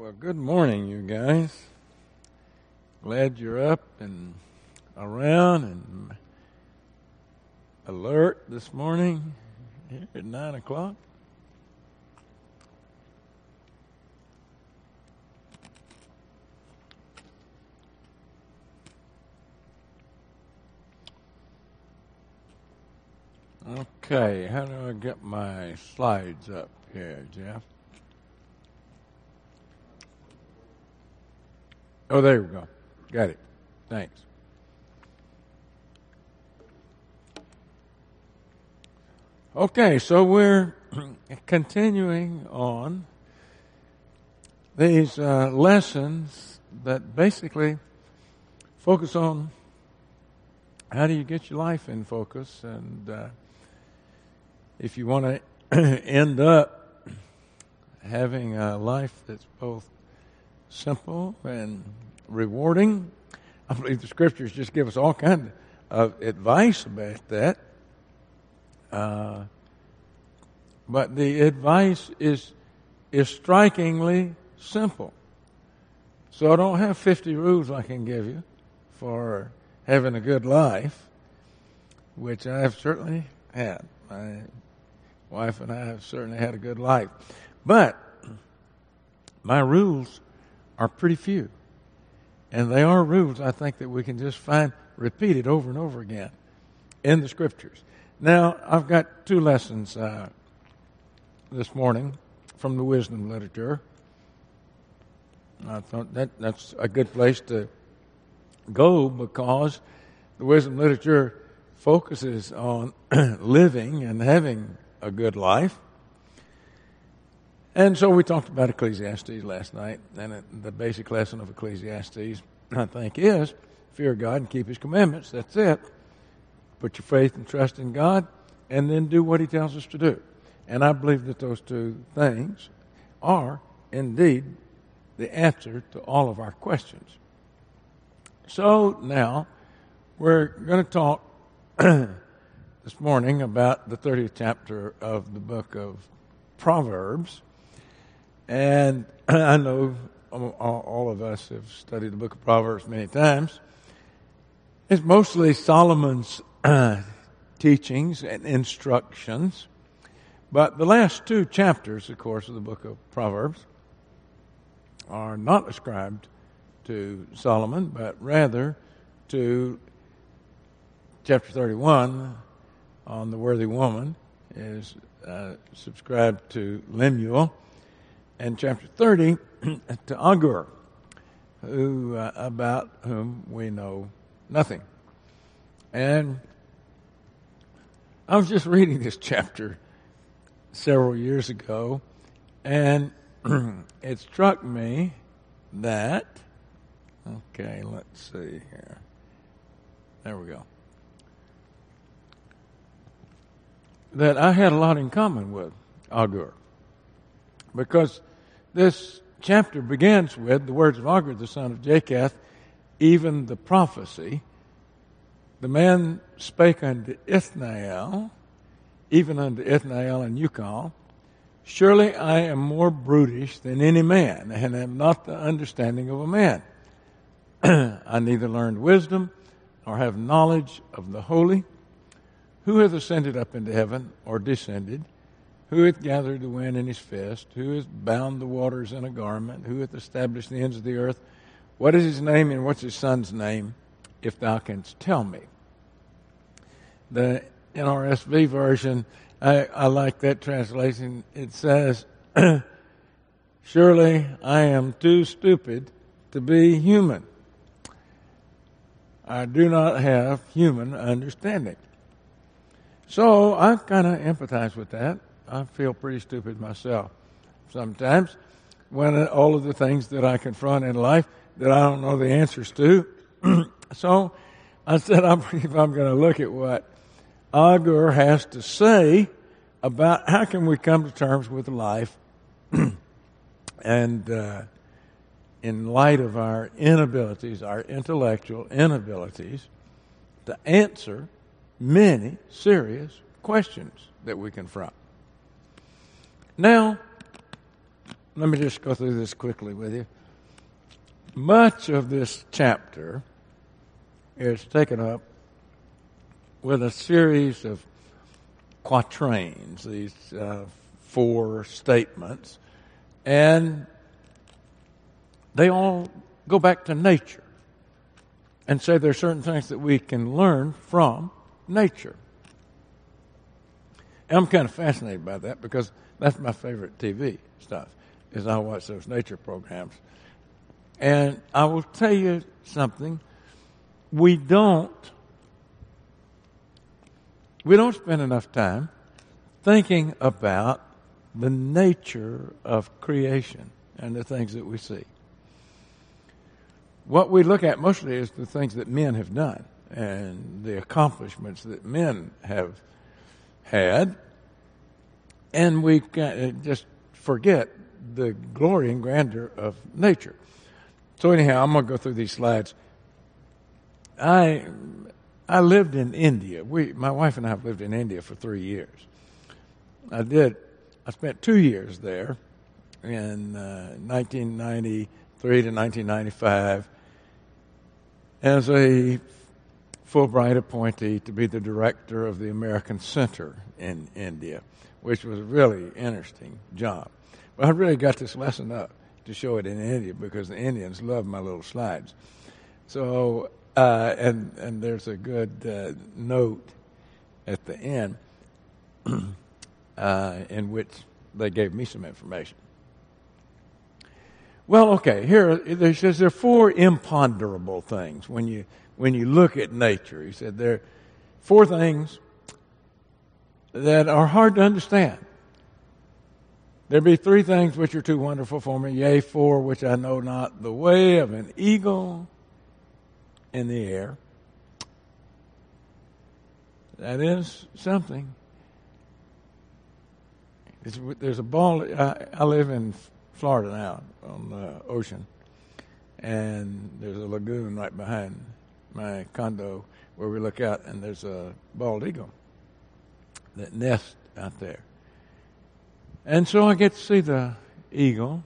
Well, good morning, you guys. Glad you're up and around and alert this morning here at 9 o'clock. Okay, how do I get my slides up here, Jeff? Oh, there we go. Got it. Thanks. Okay, so we're continuing on these lessons that basically focus on how do you get your life in focus, and if you want to end up having a life that's both simple and rewarding. I believe the scriptures just give us all kinds of advice about that. But the advice is strikingly simple. So I don't have 50 rules I can give you for having a good life, which I have certainly had. My wife and I have certainly had a good life. But my rules are pretty few. And they are rules, I think, that we can just find repeated over and over again in the scriptures. Now, I've got two lessons this morning from the wisdom literature. I thought that's a good place to go because the wisdom literature focuses on living and having a good life. And so we talked about Ecclesiastes last night, and the basic lesson of Ecclesiastes, I think, is fear God and keep His commandments. That's it. Put your faith and trust in God, and then do what He tells us to do. And I believe that those two things are indeed the answer to all of our questions. So now we're going to talk this morning about the 30th chapter of the book of Proverbs. And I know all of us have studied the book of Proverbs many times. It's mostly Solomon's teachings and instructions. But the last two chapters, of course, of the book of Proverbs are not ascribed to Solomon, but rather to chapter 31 on the worthy woman is subscribed to Lemuel. And chapter 30 to Agur, about whom we know nothing. And I was just reading this chapter several years ago, and it struck me that, okay, let's see here. There we go. That I had a lot in common with Agur. Because this chapter begins with the words of Agur, the son of Jacob, even the prophecy. The man spake unto Ithnael, even unto Ithnael and Ucal, surely I am more brutish than any man, and have not the understanding of a man. I neither learned wisdom, nor have knowledge of the holy. Who hath ascended up into heaven, or descended? Who hath gathered the wind in his fist? Who hath bound the waters in a garment? Who hath established the ends of the earth? What is his name, and what's his son's name, if thou canst tell me? The NRSV version, I like that translation. It says, surely I am too stupid to be human. I do not have human understanding. So I kind of empathize with that. I feel pretty stupid myself sometimes when all of the things that I confront in life that I don't know the answers to. So I said, if I'm going to look at what Agur has to say about how can we come to terms with life and in light of our inabilities, our intellectual inabilities, to answer many serious questions that we confront. Now, let me just go through this quickly with you. Much of this chapter is taken up with a series of quatrains, these 4 statements, and they all go back to nature and say there are certain things that we can learn from nature. And I'm kind of fascinated by that because that's my favorite TV stuff, is I watch those nature programs. And I will tell you something, we don't spend enough time thinking about the nature of creation and the things that we see. What we look at mostly is the things that men have done and the accomplishments that men have had, and we just forget the glory and grandeur of nature. So anyhow, I'm going to go through these slides. I lived in India. My wife and I have lived in India for 3 years. I spent 2 years there in 1993 to 1995 as a Fulbright appointee to be the director of the American Center in India, which was a really interesting job. But I really got this lesson up to show it in India because the Indians love my little slides. So, and there's a good note at the end in which they gave me some information. Well, okay, here it says there are 4 imponderable things when you look at nature. He said there are 4 things that are hard to understand. There be 3 things which are too wonderful for me, yea, 4 which I know not, the way of an eagle in the air. That is something. There's a ball. I live in Florida now on the ocean, and there's a lagoon right behind my condo where we look out, and there's a bald eagle that nests out there. And so I get to see the eagle,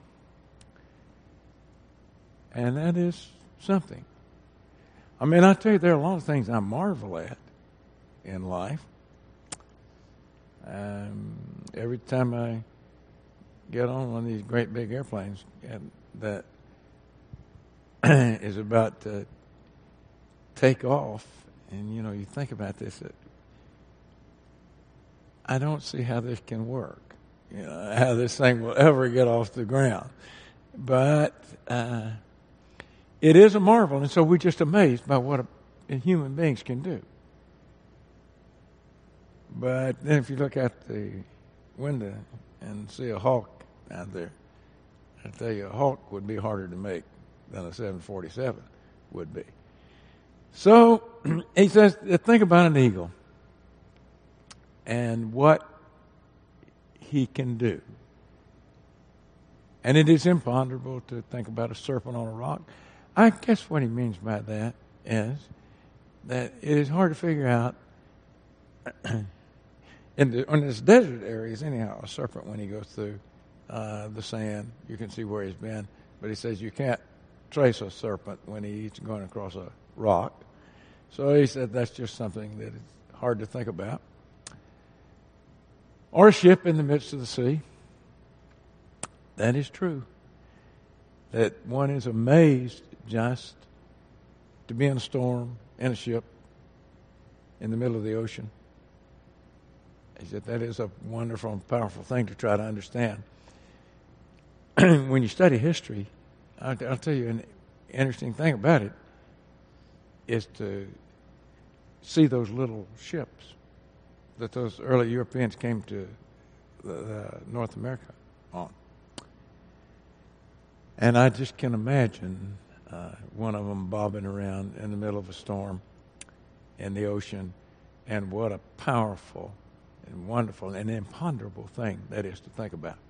and that is something. I mean, I tell you, there are a lot of things I marvel at in life. Every time I get on one of these great big airplanes that is about to take off, and you think about this, I don't see how this can work. How this thing will ever get off the ground. But it is a marvel, and so we're just amazed by what human beings can do. But then if you look out the window and see a hawk out there, I tell you, a hawk would be harder to make than a 747 would be. So he says, think about an eagle and what he can do. And it is imponderable to think about a serpent on a rock. I guess what he means by that is that it is hard to figure out in this desert areas anyhow, a serpent when he goes through the sand, you can see where he's been. But he says you can't trace a serpent when he's going across a rock. So he said that's just something that is hard to think about. Or a ship in the midst of the sea. That is true. That one is amazed just to be in a storm, in a ship, in the middle of the ocean. He said that is a wonderful and powerful thing to try to understand. When you study history, I'll tell you an interesting thing about it is to see those little ships that those early Europeans came to North America on. And I just can imagine one of them bobbing around in the middle of a storm in the ocean, and what a powerful and wonderful and imponderable thing that is to think about.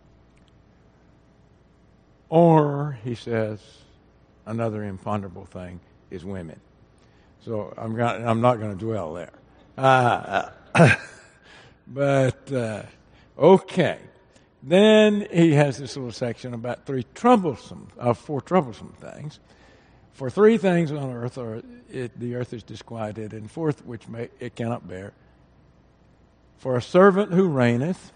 Or, he says, another imponderable thing is women. So I'm not going to dwell there. But, okay. Then he has this little section about four troublesome things. For three things on earth the earth is disquieted, and fourth, which it cannot bear. For a servant who reigneth,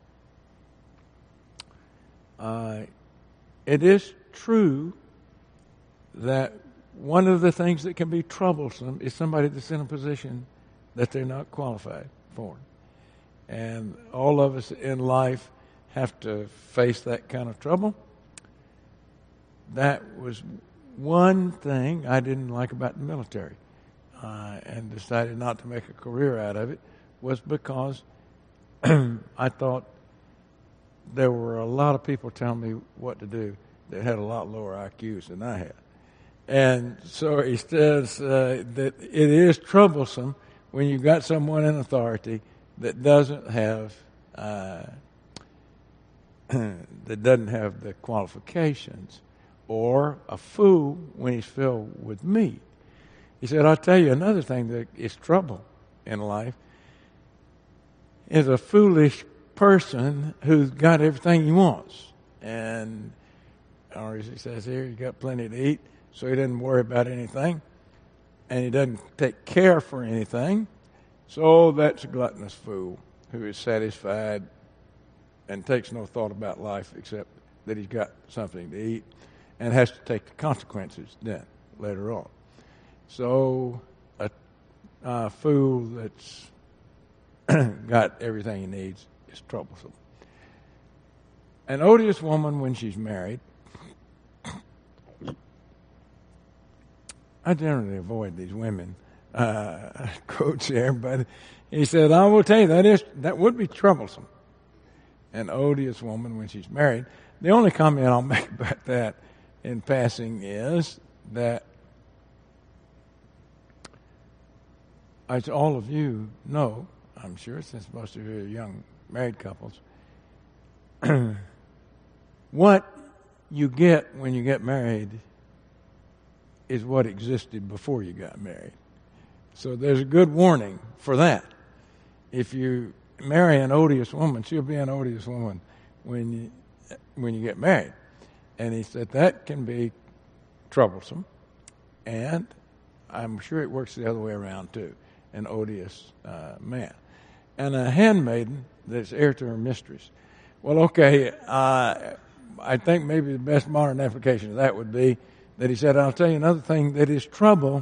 it is true that one of the things that can be troublesome is somebody that's in a position that they're not qualified for. And all of us in life have to face that kind of trouble. That was one thing I didn't like about the military, and decided not to make a career out of it, was because I thought there were a lot of people telling me what to do that had a lot lower IQs than I had. And so he says that it is troublesome when you've got someone in authority that doesn't have the qualifications, or a fool when he's filled with meat. He said, I'll tell you another thing that is trouble in life is a foolish person who's got everything he wants. And, or as he says here, he's got plenty to eat, so he doesn't worry about anything, and he doesn't take care for anything. So that's a gluttonous fool who is satisfied and takes no thought about life except that he's got something to eat, and has to take the consequences then, later on. So a fool that's got everything he needs is troublesome. An odious woman when she's married, I generally avoid these women quotes here, but he said, I will tell you, that would be troublesome. An odious woman when she's married. The only comment I'll make about that in passing is that, as all of you know, I'm sure, since most of you are young married couples, what you get when you get married is what existed before you got married. So there's a good warning for that. If you marry an odious woman, she'll be an odious woman when you get married. And he said that can be troublesome, and I'm sure it works the other way around too, an odious man. And a handmaiden that's heir to her mistress. Well, okay, I think maybe the best modern application of that would be that he said, I'll tell you another thing that is trouble,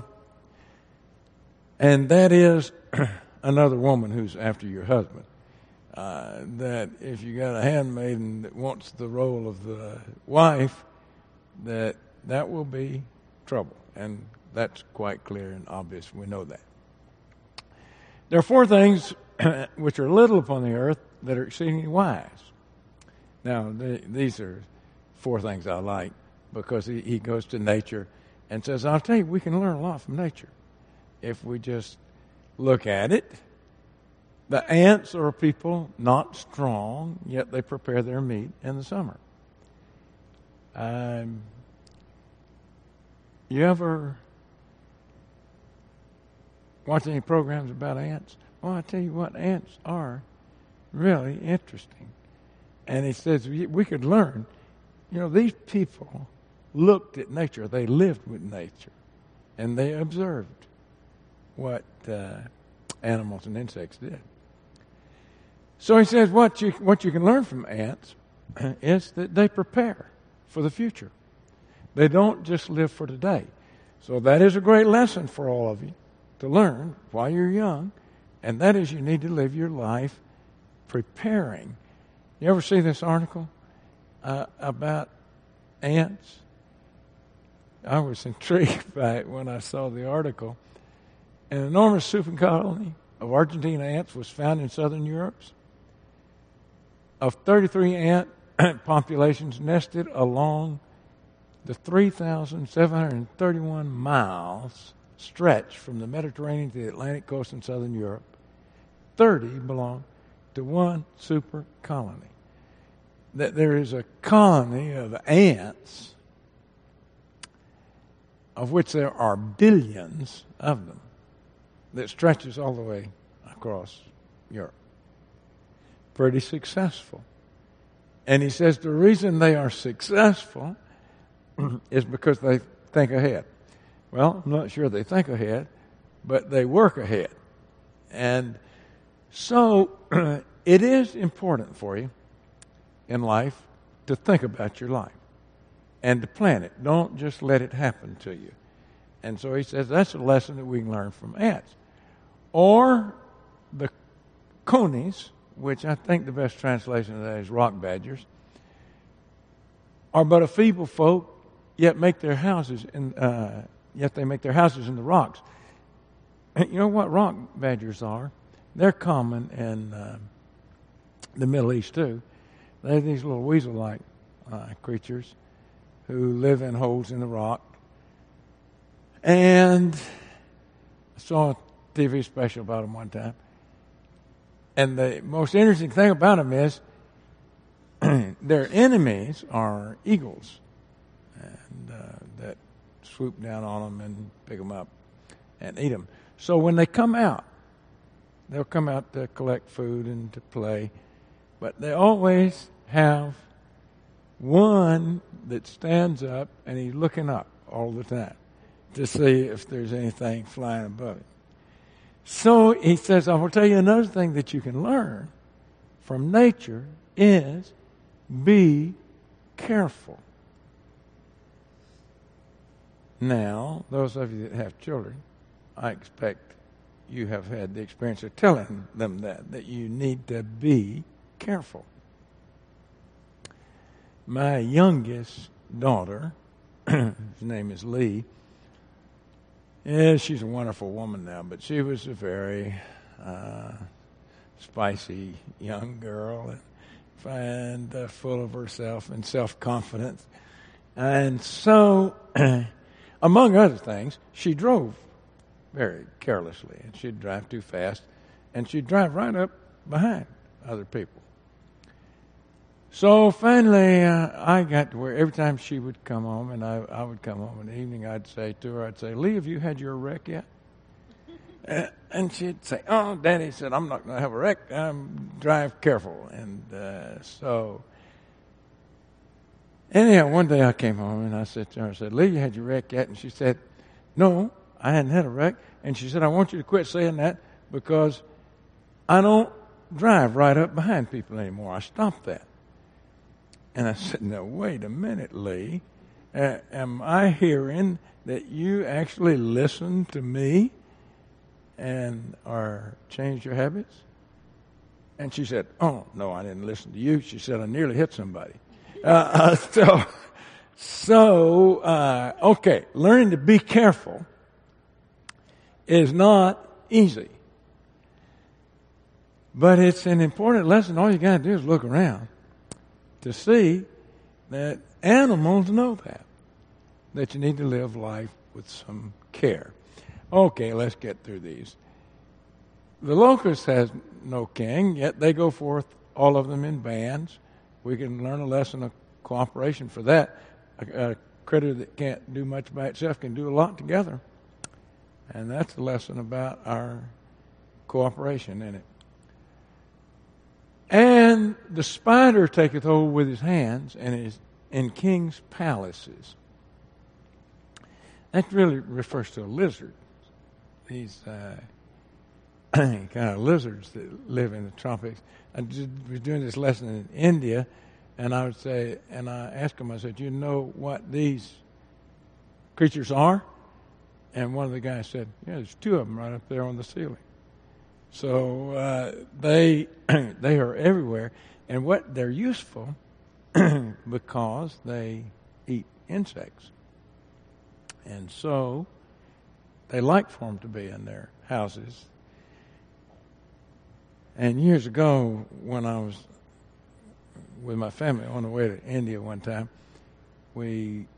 and that is another woman who's after your husband. That if you got a handmaiden that wants the role of the wife, that will be trouble. And that's quite clear and obvious. We know that. There are four things which are little upon the earth that are exceedingly wise. Now, these are four things I like, because he goes to nature and says, I'll tell you, we can learn a lot from nature if we just look at it. The ants are a people not strong, yet they prepare their meat in the summer. You ever watch any programs about ants? Well, I tell you what, ants are really interesting. And he says we could learn. You know, these people looked at nature. They lived with nature. And they observed what animals and insects did. So he says what you can learn from ants is that they prepare for the future. They don't just live for today. So that is a great lesson for all of you to learn while you're young, and that is you need to live your life preparing. You ever see this article about ants? I was intrigued by it when I saw the article. An enormous super colony of Argentine ants was found in southern Europe. Of 33 ant populations nested along the 3,731 miles stretch from the Mediterranean to the Atlantic coast in southern Europe, 30 belong to one super colony. That there is a colony of ants, of which there are billions of them, that stretches all the way across Europe. Pretty successful. And he says the reason they are successful is because they think ahead. Well, I'm not sure they think ahead, but they work ahead. And so it is important for you in life to think about your life and to plan it. Don't just let it happen to you. And so he says that's a lesson that we can learn from ants. Or the conies, which I think the best translation of that is rock badgers, are but a feeble folk, yet make their houses yet they make their houses in the rocks. You know what rock badgers are? They're common in the Middle East too. They're these little weasel-like creatures who live in holes in the rock. And I saw a TV special about them one time. And the most interesting thing about them is their enemies are eagles, and that swoop down on them and pick them up and eat them. So when they come out, they'll come out to collect food and to play, but they always have one that stands up and he's looking up all the time to see if there's anything flying above him. So he says, I will tell you another thing that you can learn from nature is be careful. Now, those of you that have children, I expect you have had the experience of telling them that you need to be careful. My youngest daughter, whose name is Lee, she's a wonderful woman now, but she was a very spicy young girl and full of herself and self-confidence. And so, among other things, she drove very carelessly, and she'd drive too fast, and she'd drive right up behind other people. So finally, I got to where every time she would come home, and I would come home in the evening, I'd say to her, Lee, have you had your wreck yet? And she'd say, oh, Daddy said, I'm not going to have a wreck. Drive careful. And so anyhow, one day I came home, and I said to her, I said, Lee, you had your wreck yet? And she said, no, I hadn't had a wreck. And she said, I want you to quit saying that because I don't drive right up behind people anymore. I stopped that. And I said, no, wait a minute, Lee. Am I hearing that you actually listen to me and are changed your habits? And she said, oh, no, I didn't listen to you. She said, I nearly hit somebody. Okay, learning to be careful is not easy. But it's an important lesson. All you got to do is look around to see that animals know that you need to live life with some care. Okay, let's get through these. The locust has no king, yet they go forth, all of them in bands. We can learn a lesson of cooperation for that. A critter that can't do much by itself can do a lot together. And that's a lesson about our cooperation in it. And the spider taketh hold with his hands and is in king's palaces. That really refers to a lizard. These kind of lizards that live in the tropics. I was doing this lesson in India, and I would say, and I asked them, I said, you know what these creatures are? And one of the guys said, yeah, there's two of them right up there on the ceiling. So they are everywhere, and what they're useful because they eat insects, and so they like for them to be in their houses. And years ago, when I was with my family on the way to India one time, we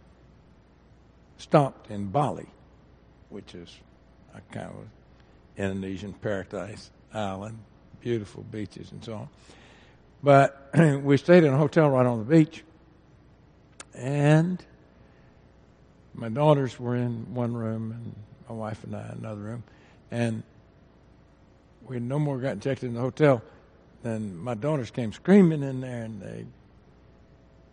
stopped in Bali, which is a kind of Indonesian paradise island, beautiful beaches and so on. But we stayed in a hotel right on the beach, and my daughters were in one room, and my wife and I in another room, and we no more got checked in the hotel than my daughters came screaming in there, and they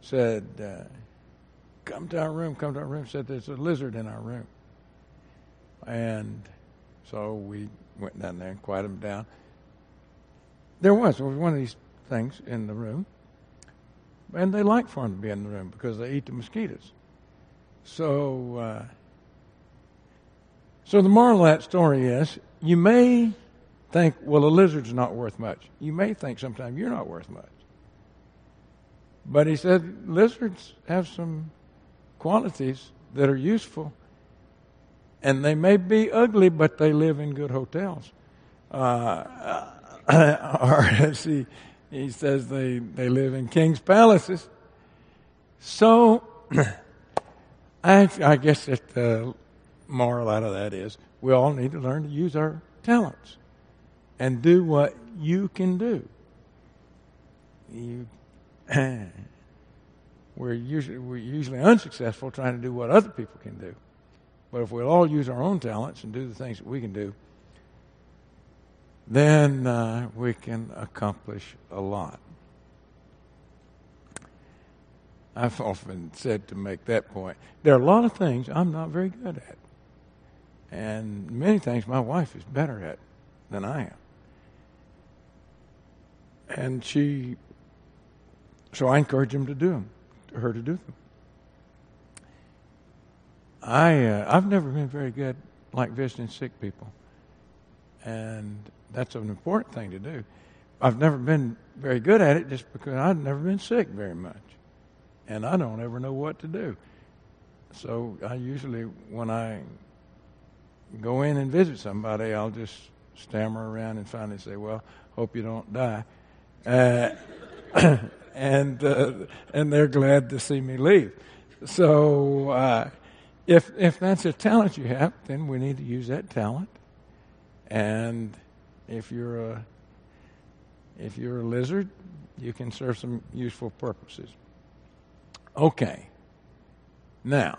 said, come to our room, come to our room. Said, there's a lizard in our room. And so we went down there and quieted him down. There was one of these things in the room. And they like for him to be in the room because they eat the mosquitoes. So the moral of that story is, you may think, well, a lizard's not worth much. You may think sometimes you're not worth much. But he said lizards have some qualities that are useful, and they may be ugly, but they live in good hotels. Or he says they live in king's palaces. So I guess that the moral out of that is we all need to learn to use our talents and do what you can do. We're usually unsuccessful trying to do what other people can do. But if we'll all use our own talents and do the things that we can do, then we can accomplish a lot. I've often said to make that point, there are a lot of things I'm not very good at. And many things my wife is better at than I am. And so I encourage her to do them. I've never been very good like visiting sick people. And that's an important thing to do. I've never been very good at it just because I've never been sick very much. And I don't ever know what to do. So I usually, when I go in and visit somebody, I'll just stammer around and finally say, well, hope you don't die. And they're glad to see me leave. So if that's a talent you have, then we need to use that talent. And if you're a lizard, you can serve some useful purposes. Okay. Now,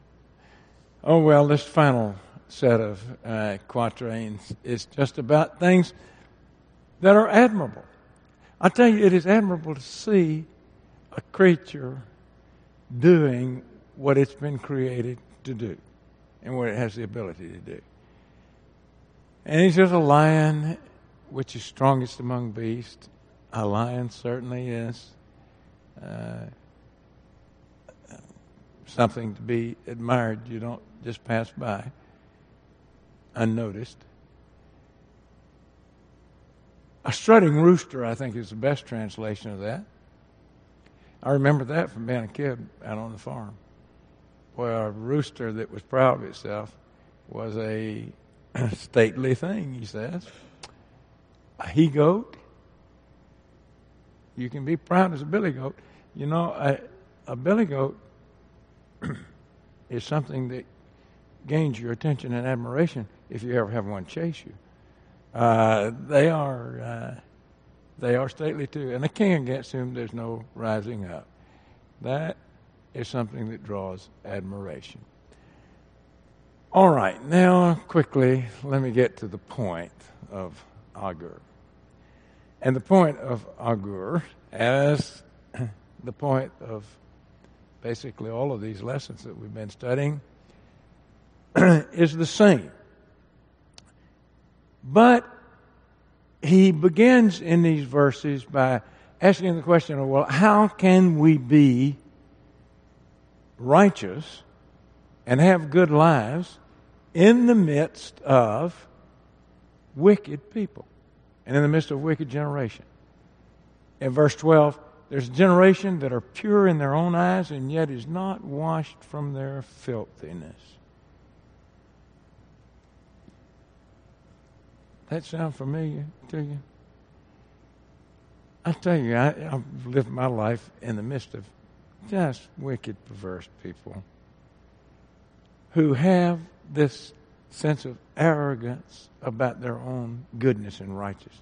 this final set of quatrains is just about things that are admirable. I tell you, it is admirable to see a creature doing what it's been created to do and what it has the ability to do. And he's just a lion, which is strongest among beasts. A lion certainly is something to be admired. You don't just pass by unnoticed. A strutting rooster, I think, is the best translation of that. I remember that from being a kid out on the farm. Boy, a rooster that was proud of itself was a stately thing, he says. A he-goat. You can be proud as a billy goat. You know, a billy goat is something that gains your attention and admiration if you ever have one chase you. They are stately too, and a king against whom there's no rising up. That is something that draws admiration. All right, now quickly, let me get to the point of Agur. And the point of Agur, as the point of basically all of these lessons that we've been studying, is the same. But he begins in these verses by asking the question, well, how can we be righteous and have good lives in the midst of wicked people and in the midst of a wicked generation? In verse 12, there's a generation that are pure in their own eyes and yet is not washed from their filthiness. That sound familiar to you? I tell you, I've lived my life in the midst of just wicked, perverse people who have this sense of arrogance about their own goodness and righteousness.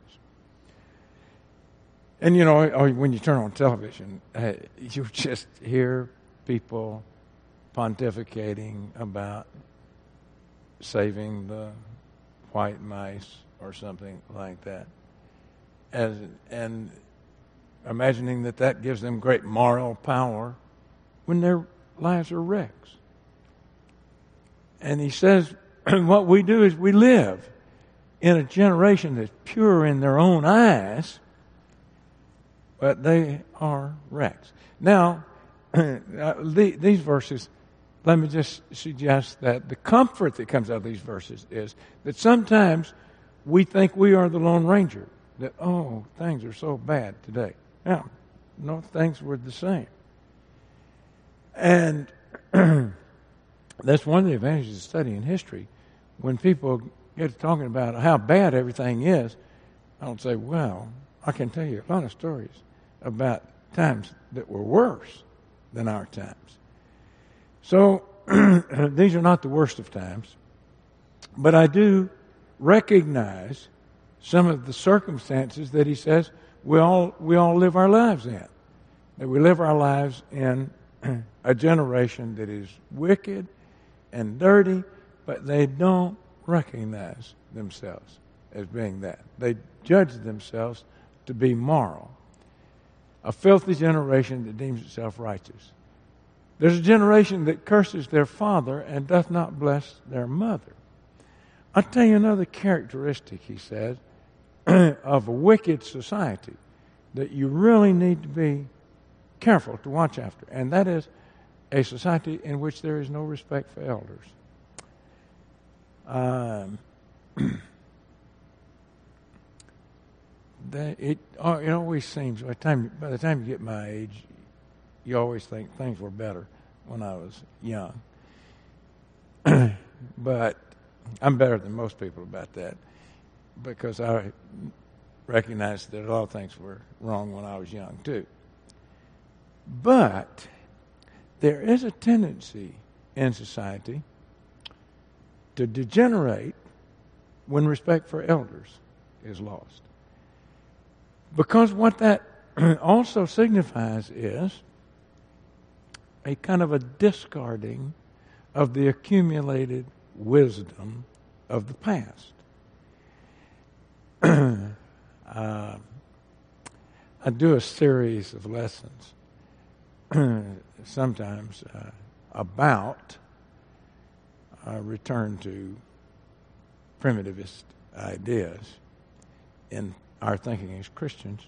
And you know, when you turn on television, you just hear people pontificating about saving the white mice or something like that. And imagining that gives them great moral power when their lives are wrecks. And he says, what we do is we live in a generation that's pure in their own eyes, but they are wrecks. Now, these verses, let me just suggest that the comfort that comes out of these verses is that sometimes we think we are the Lone Ranger, that, oh, things are so bad today. Yeah, no, things were the same. And that's one of the advantages of studying history. When people get to talking about how bad everything is, I don't say, well, I can tell you a lot of stories about times that were worse than our times. So these are not the worst of times, but I do recognize some of the circumstances that he says we all live our lives in. That we live our lives in a generation that is wicked and dirty, but they don't recognize themselves as being that. They judge themselves to be moral. A filthy generation that deems itself righteous. There's a generation that curses their father and doth not bless their mother. I'll tell you another characteristic, he says, of a wicked society that you really need to be careful to watch after, and that is a society in which there is no respect for elders. It always seems, by the time you get my age, you always think things were better when I was young. But I'm better than most people about that, because I recognize that a lot of things were wrong when I was young too. But there is a tendency in society to degenerate when respect for elders is lost. Because what that also signifies is a kind of a discarding of the accumulated wisdom of the past. I do a series of lessons sometimes about return to primitivist ideas in our thinking as Christians.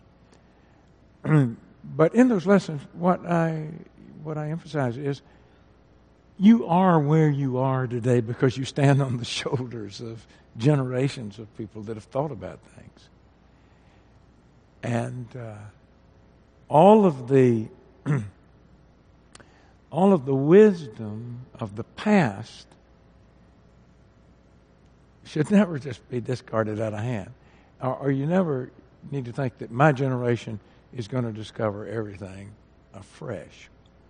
But in those lessons, what I emphasize is you are where you are today because you stand on the shoulders of generations of people that have thought about things. And all of the wisdom of the past should never just be discarded out of hand. Or you never need to think that my generation is going to discover everything afresh.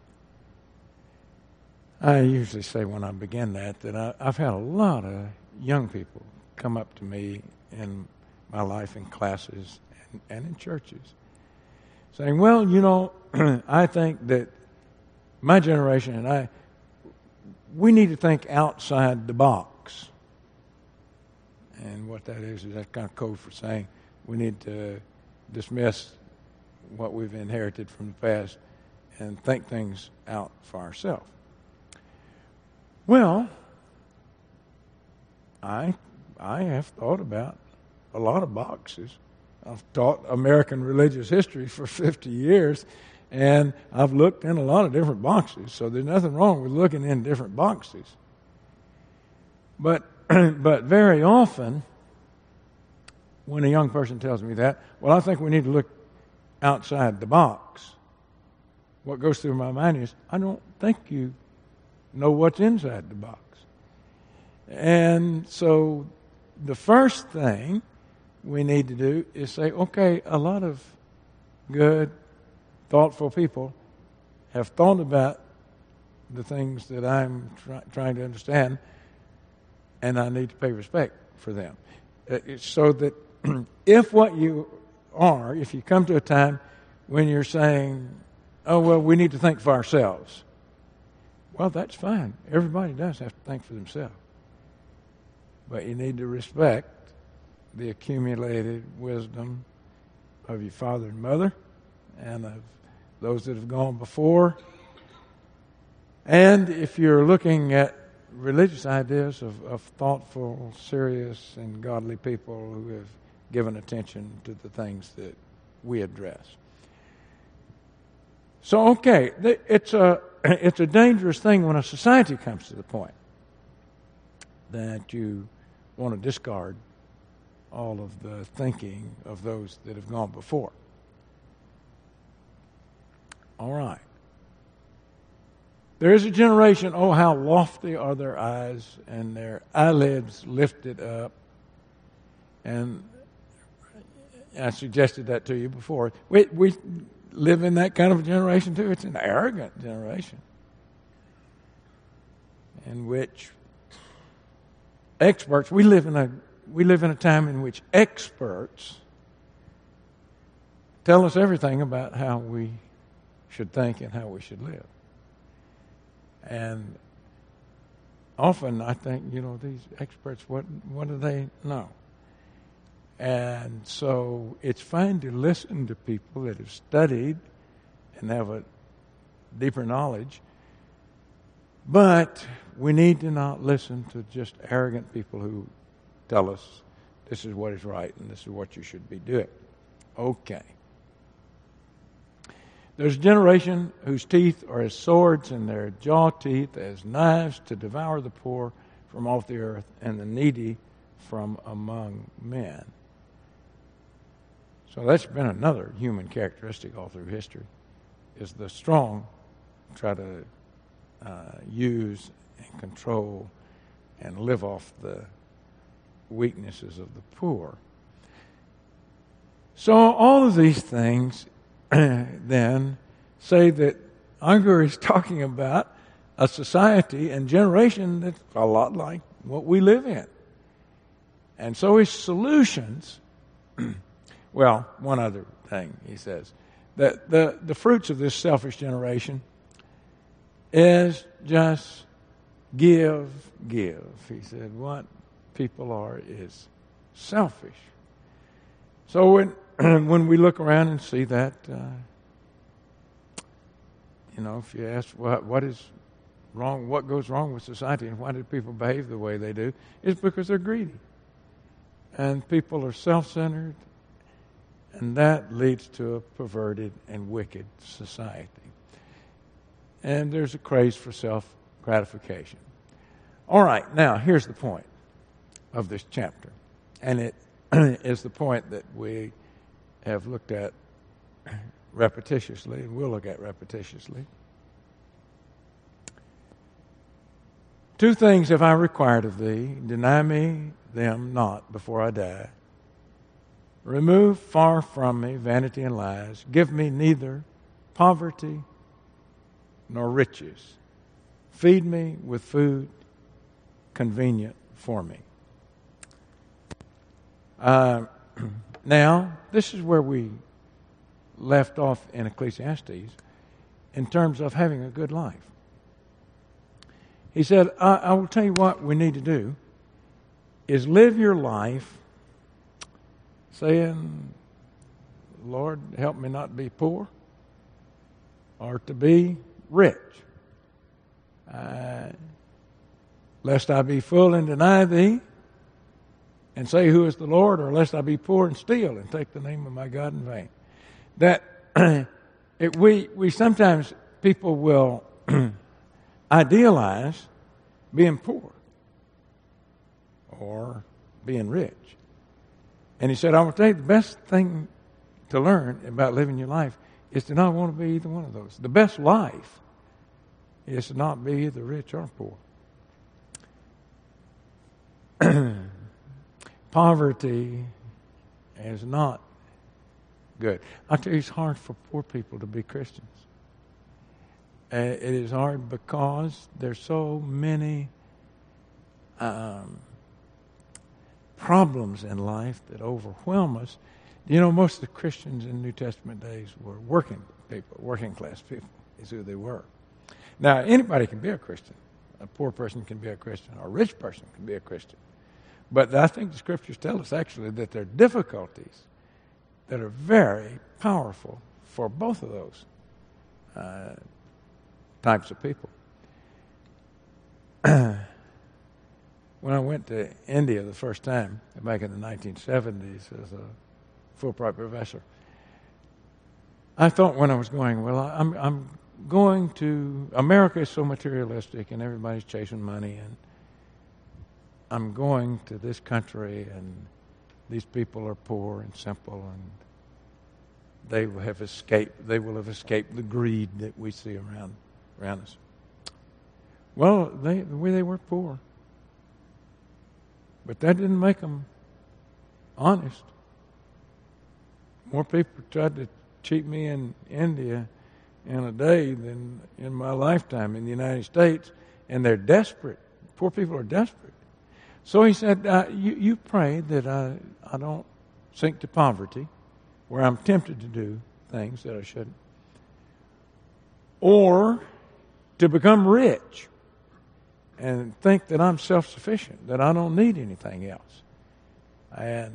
I usually say when I begin that I've had a lot of young people come up to me in my life in classes and in churches saying, well, I think that my generation and we need to think outside the box. And what that is that kind of code for saying we need to dismiss what we've inherited from the past and think things out for ourselves. Well, I have thought about a lot of boxes. I've taught American religious history for 50 years, and I've looked in a lot of different boxes, so there's nothing wrong with looking in different boxes. But very often, when a young person tells me that, well, I think we need to look outside the box. What goes through my mind is, I don't think you know what's inside the box. And so the first thing we need to do is say, okay, a lot of good, thoughtful people have thought about the things that I'm trying to understand, and I need to pay respect for them. So that if you come to a time when you're saying, oh, well, we need to think for ourselves, well, that's fine. Everybody does have to think for themselves. But you need to respect the accumulated wisdom of your father and mother and of those that have gone before. And if you're looking at religious ideas of thoughtful, serious, and godly people who have given attention to the things that we address. So, okay, it's a dangerous thing when a society comes to the point that you want to discard all of the thinking of those that have gone before. All right. There is a generation, oh, how lofty are their eyes and their eyelids lifted up. And I suggested that to you before. We live in that kind of a generation too. It's an arrogant generation in which experts, we live in a time in which experts tell us everything about how we should think and how we should live. And often I think, these experts, what do they know? And so it's fine to listen to people that have studied and have a deeper knowledge, but we need to not listen to just arrogant people who tell us this is what is right and this is what you should be doing. Okay. There's a generation whose teeth are as swords and their jaw teeth as knives to devour the poor from off the earth and the needy from among men. So that's been another human characteristic all through history, is the strong try to use and control and live off the weaknesses of the poor. So all of these things then say that Ungar is talking about a society and generation that's a lot like what we live in. And so his solutions, well, one other thing he says, that the fruits of this selfish generation is just give. He said what people are is selfish. So when we look around and see that, if you ask what is wrong, what goes wrong with society and why do people behave the way they do, it's because they're greedy. And people are self-centered, and that leads to a perverted and wicked society. And there's a craze for self-gratification. All right, now here's the point of this chapter. And it is the point that we have looked at repetitiously and will look at repetitiously. 2 things have I required of thee, deny me them not before I die. Remove far from me vanity and lies. Give me neither poverty nor riches. Feed me with food convenient for me. Now, this is where we left off in Ecclesiastes in terms of having a good life. He said, I will tell you what we need to do is live your life saying, Lord, help me not be poor or to be rich. Lest I be full and deny thee and say, who is the Lord? Or lest I be poor and steal and take the name of my God in vain. That we sometimes, people will idealize being poor or being rich. And he said, I will tell you the best thing to learn about living your life is to not want to be either one of those. The best life is to not be either rich or poor. Poverty is not good. I tell you, it's hard for poor people to be Christians. It is hard because there's so many problems in life that overwhelm us. Most of the Christians in New Testament days were working people, working class people is who they were. Now, anybody can be a Christian. A poor person can be a Christian, or a rich person can be a Christian. But I think the Scriptures tell us actually that there are difficulties that are very powerful for both of those types of people. When I went to India the first time, back in the 1970s as a Fulbright professor, I thought when I was going, well, I'm going to, America is so materialistic and everybody's chasing money, and I'm going to this country and these people are poor and simple, and they will have escaped the greed that we see around us. Well, the way they were poor. But that didn't make them honest. More people tried to cheat me in India in a day than in my lifetime in the United States, and they're desperate. Poor people are desperate. So he said, you pray that I don't sink to poverty, where I'm tempted to do things that I shouldn't, or to become rich and think that I'm self-sufficient, that I don't need anything else. And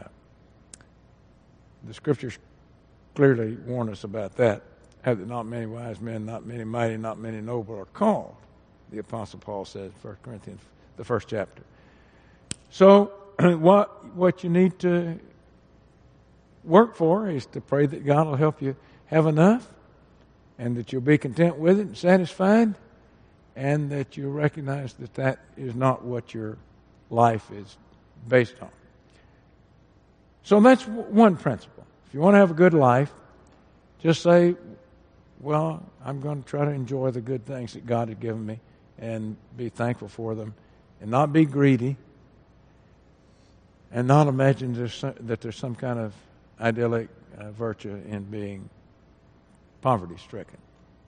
the Scriptures clearly warn us about that. Have that not many wise men, not many mighty, not many noble are called, the Apostle Paul says in 1 Corinthians, the first chapter. So what you need to work for is to pray that God will help you have enough, and that you'll be content with it and satisfied, and that you recognize that that is not what your life is based on. So that's one principle. If you want to have a good life, just say, well, I'm going to try to enjoy the good things that God has given me and be thankful for them, and not be greedy, and not imagine that there's some kind of idyllic virtue in being poverty-stricken.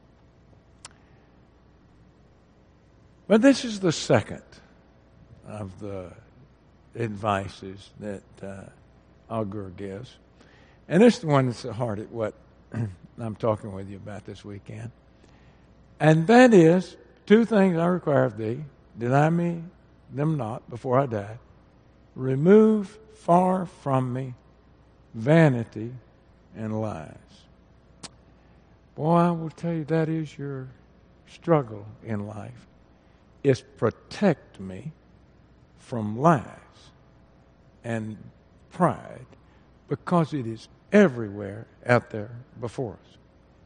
But this is the second of the advices that Agur gives. And this is the one that's the heart at what I'm talking with you about this weekend. And that is, two things I require of thee, deny me them not before I die. Remove far from me vanity and lies. Boy, I will tell you, that is your struggle in life, is protect me from lies and pride, because it is everywhere out there before us.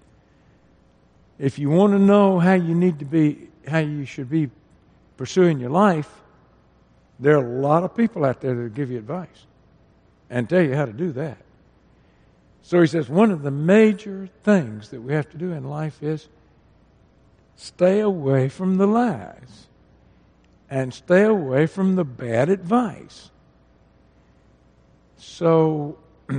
If you want to know how you should be pursuing your life, there are a lot of people out there that will give you advice and tell you how to do that. So he says one of the major things that we have to do in life is stay away from the lies and stay away from the bad advice. So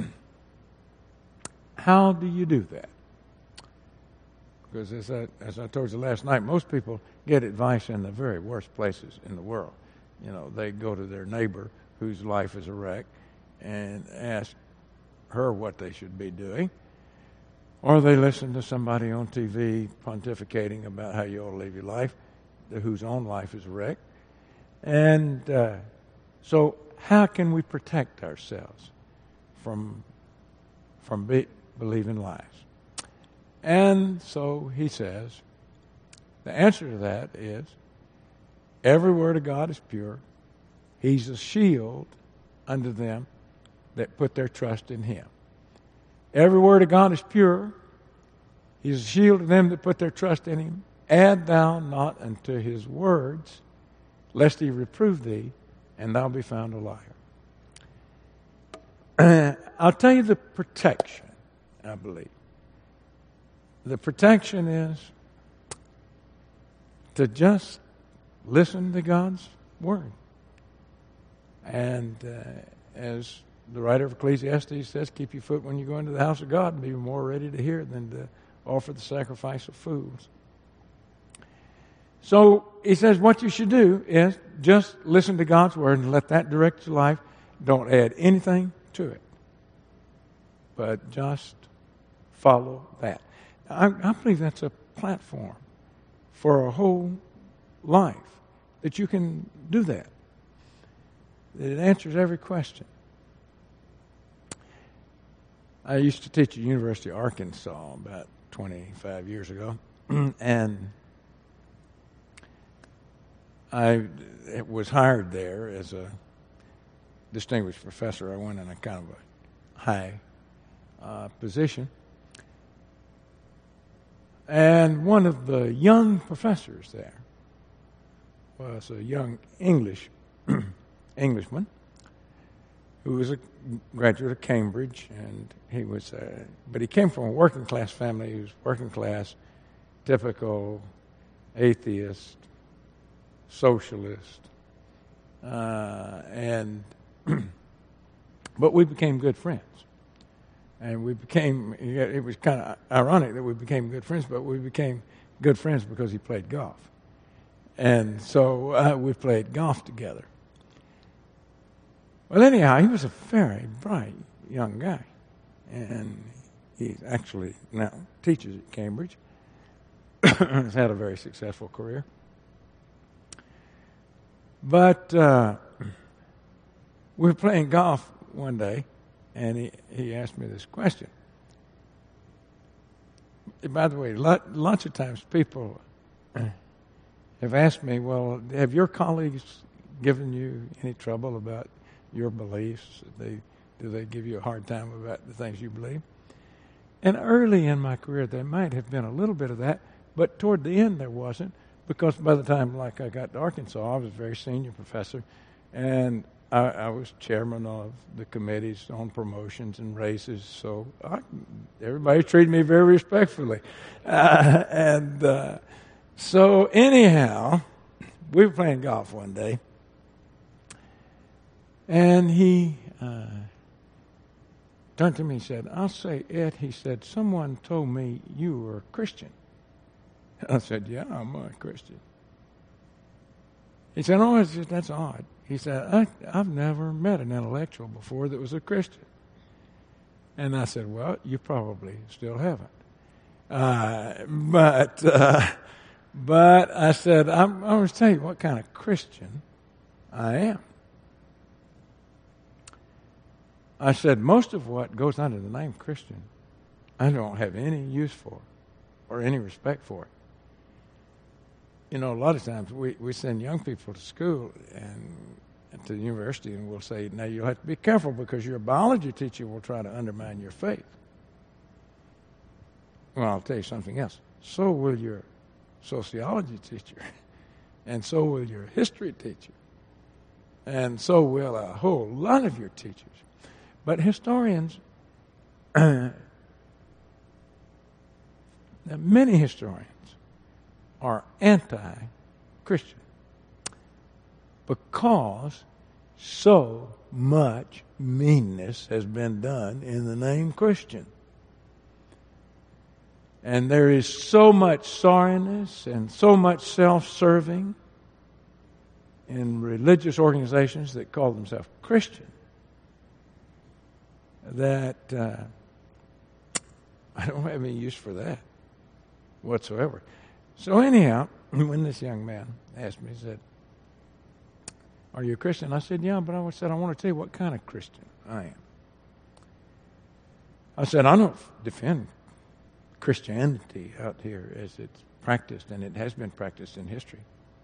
how do you do that? Because as I told you last night, most people get advice in the very worst places in the world. You know, they go to their neighbor whose life is a wreck and ask her what they should be doing. Or they listen to somebody on TV pontificating about how you ought to live your life, whose own life is a wreck. And so how can we protect ourselves from believing lies? And so he says, the answer to that is, every word of God is pure. He's a shield unto them that put their trust in him. Every word of God is pure. He's a shield to them that put their trust in him. Add thou not unto his words, lest he reprove thee, and thou be found a liar. I'll tell you the protection, I believe. The protection is to just listen to God's word. And as the writer of Ecclesiastes says, keep your foot when you go into the house of God and be more ready to hear than to offer the sacrifice of fools. So he says what you should do is just listen to God's word and let that direct your life. Don't add anything to it, but just follow that. I believe that's a platform for a whole life, that you can do that. That it answers every question. I used to teach at the University of Arkansas about 25 years ago, and I was hired there as a distinguished professor. I went in a kind of a high position. And one of the young professors there was a young Englishman who was a graduate of Cambridge, and he was, but he came from a working class family. He was working class, typical atheist, socialist, and but we became good friends. And we became, it was kind of ironic that we became good friends, but we became good friends because he played golf. And so we played golf together. Well, anyhow, he was a very bright young guy. And he actually now teaches at Cambridge. Has had a very successful career. But we were playing golf one day, and he asked me this question. By the way, lots of times people have asked me, well, have your colleagues given you any trouble about your beliefs? Do they give you a hard time about the things you believe? And early in my career, there might have been a little bit of that, but toward the end there wasn't, because by the time I got to Arkansas, I was a very senior professor, and I was chairman of the committees on promotions and raises, so everybody treated me very respectfully. So anyhow, we were playing golf one day, and he turned to me and said, I'll say, Ed, he said, someone told me you were a Christian. I said, yeah, I'm a Christian. He said, oh, that's odd. He said, I've never met an intellectual before that was a Christian. And I said, well, you probably still haven't. But I said, I'm going to tell you what kind of Christian I am. I said, most of what goes under the name Christian, I don't have any use for or any respect for it. You know, a lot of times we send young people to school and to the university, and we'll say, now you'll have to be careful because your biology teacher will try to undermine your faith. Well, I'll tell you something else. So will your sociology teacher, and so will your history teacher, and so will a whole lot of your teachers. But historians, many historians, are anti-Christian because so much meanness has been done in the name Christian. And there is so much sorriness and so much self-serving in religious organizations that call themselves Christian that I don't have any use for that whatsoever. So anyhow, when this young man asked me, he said, are you a Christian? I said, yeah, but I want to tell you what kind of Christian I am. I said, I don't defend Christianity out here as it's practiced, and it has been practiced in history.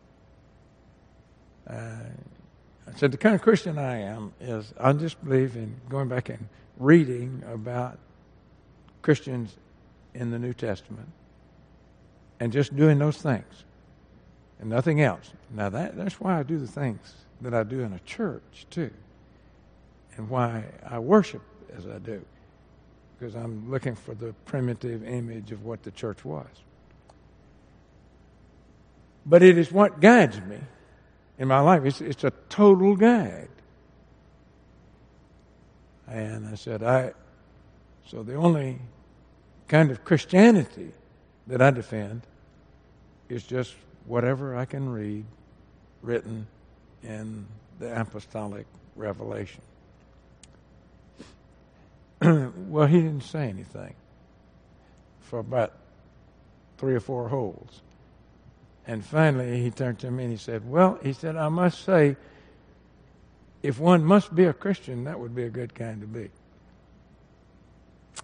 I said, the kind of Christian I am is I just believe in going back and reading about Christians in the New Testament and just doing those things and nothing else. Now, that's why I do the things that I do in a church, too, and why I worship as I do, because I'm looking for the primitive image of what the church was. But it is what guides me in my life. It's a total guide. And I said, so the only kind of Christianity that I defend is just whatever I can read written in the apostolic revelation. Well, he didn't say anything for about 3 or 4 holes. And finally he turned to me and he said, I must say, if one must be a Christian, that would be a good kind to be.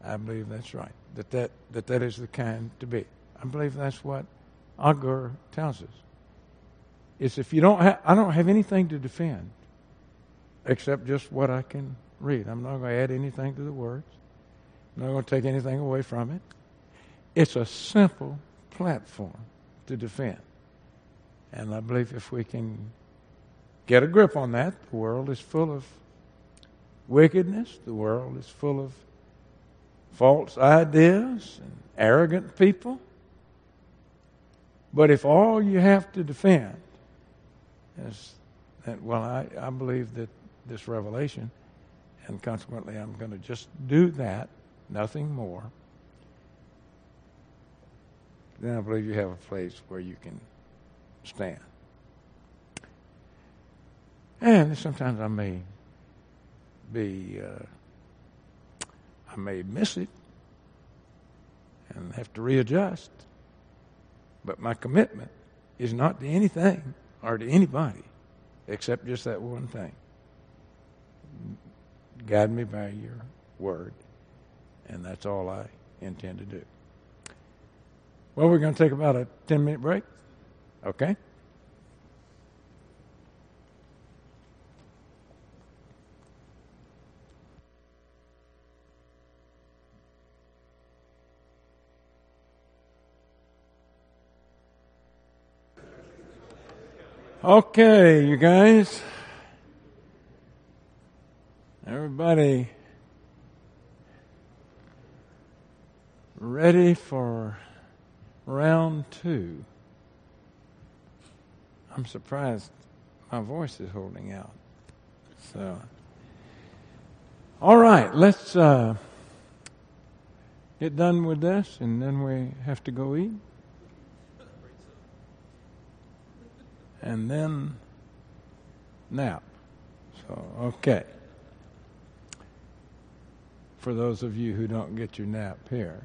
I believe that's right. That is the kind to be. I believe that's what Agur tells us. It's if you don't have, I don't have anything to defend except just what I can read. I'm not going to add anything to the words. I'm not going to take anything away from it. It's a simple platform to defend. And I believe if we can get a grip on that, the world is full of wickedness. The world is full of false ideas and arrogant people. But if all you have to defend is that, well, I believe that this revelation, and consequently I'm going to just do that, nothing more, then I believe you have a place where you can stand. And sometimes I may miss it and have to readjust. But my commitment is not to anything or to anybody except just that one thing. Guide me by your word. And that's all I intend to do. Well, we're going to take about a 10-minute break. Okay? Okay, you guys. Everybody ready for round 2? I'm surprised my voice is holding out. So, all right, let's get done with this, and then we have to go eat. And then nap. So, okay. For those of you who don't get your nap here.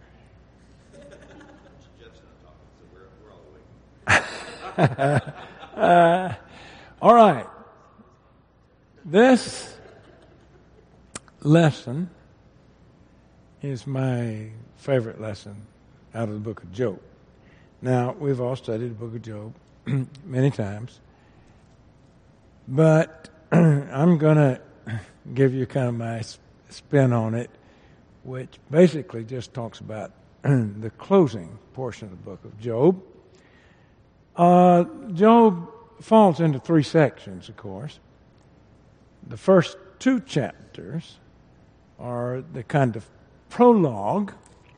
All right. This lesson is my favorite lesson out of the book of Job. Now, we've all studied the book of Job many times, but I'm going to give you kind of my spin on it, which basically just talks about the closing portion of the book of Job. Job falls into 3 sections, of course. The first 2 chapters are the kind of prologue,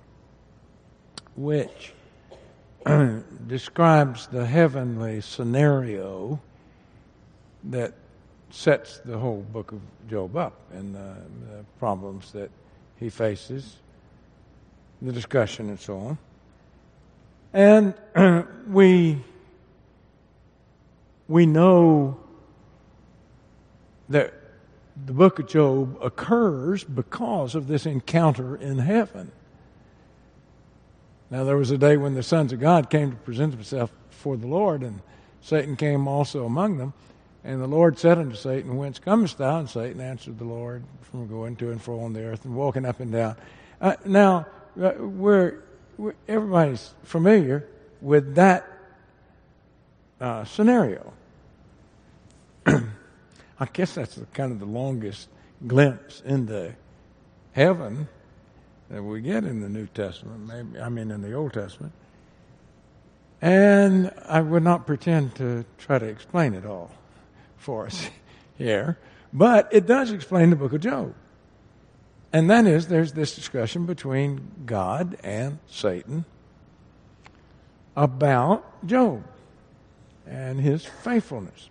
which describes the heavenly scenario that sets the whole book of Job up and the problems that he faces, the discussion and so on. And we know that the book of Job occurs because of this encounter in heaven. Now, there was a day when the sons of God came to present themselves before the Lord, and Satan came also among them. And the Lord said unto Satan, Whence comest thou? And Satan answered the Lord, From going to and fro on the earth and walking up and down. Now, everybody's familiar with that scenario. I guess that's kind of the longest glimpse into heaven that we get in the New Testament, in the Old Testament. And I would not pretend to try to explain it all for us here, but it does explain the book of Job. And that is, there's this discussion between God and Satan about Job and his faithfulness.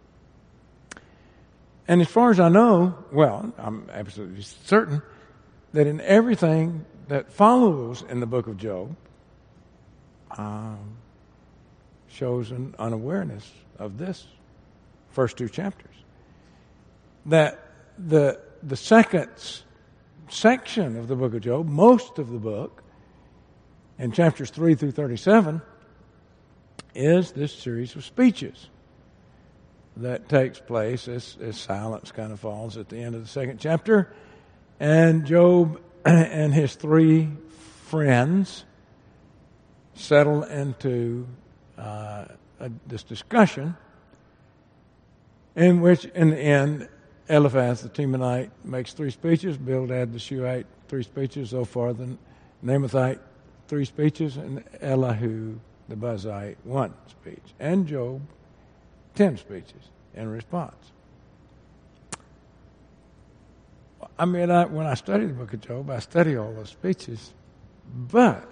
And as far as I know, well, I'm absolutely certain that in everything that follows in the book of Job shows an unawareness of this first 2 chapters. That the second section of the book of Job, most of the book, in chapters 3 through 37, is this series of speeches that takes place as silence kind of falls at the end of the 2nd chapter. And Job and his three friends settle into this discussion in which, in the end, Eliphaz the Temanite makes 3 speeches, Bildad the Shuhite 3 speeches, Zophar the Naamathite 3 speeches, and Elihu the Buzite 1 speech, and Job 10 speeches in response. I mean, when I study the book of Job, I study all those speeches, but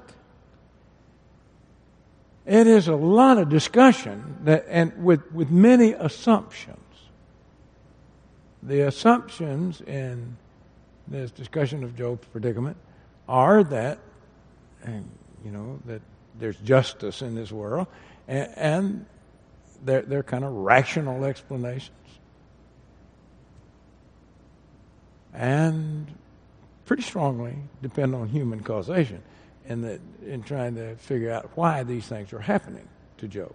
it is a lot of discussion and with many assumptions. The assumptions in this discussion of Job's predicament are that, that there's justice in this world, and they're kind of rational explanations, and pretty strongly depend on human causation in trying to figure out why these things are happening to Job.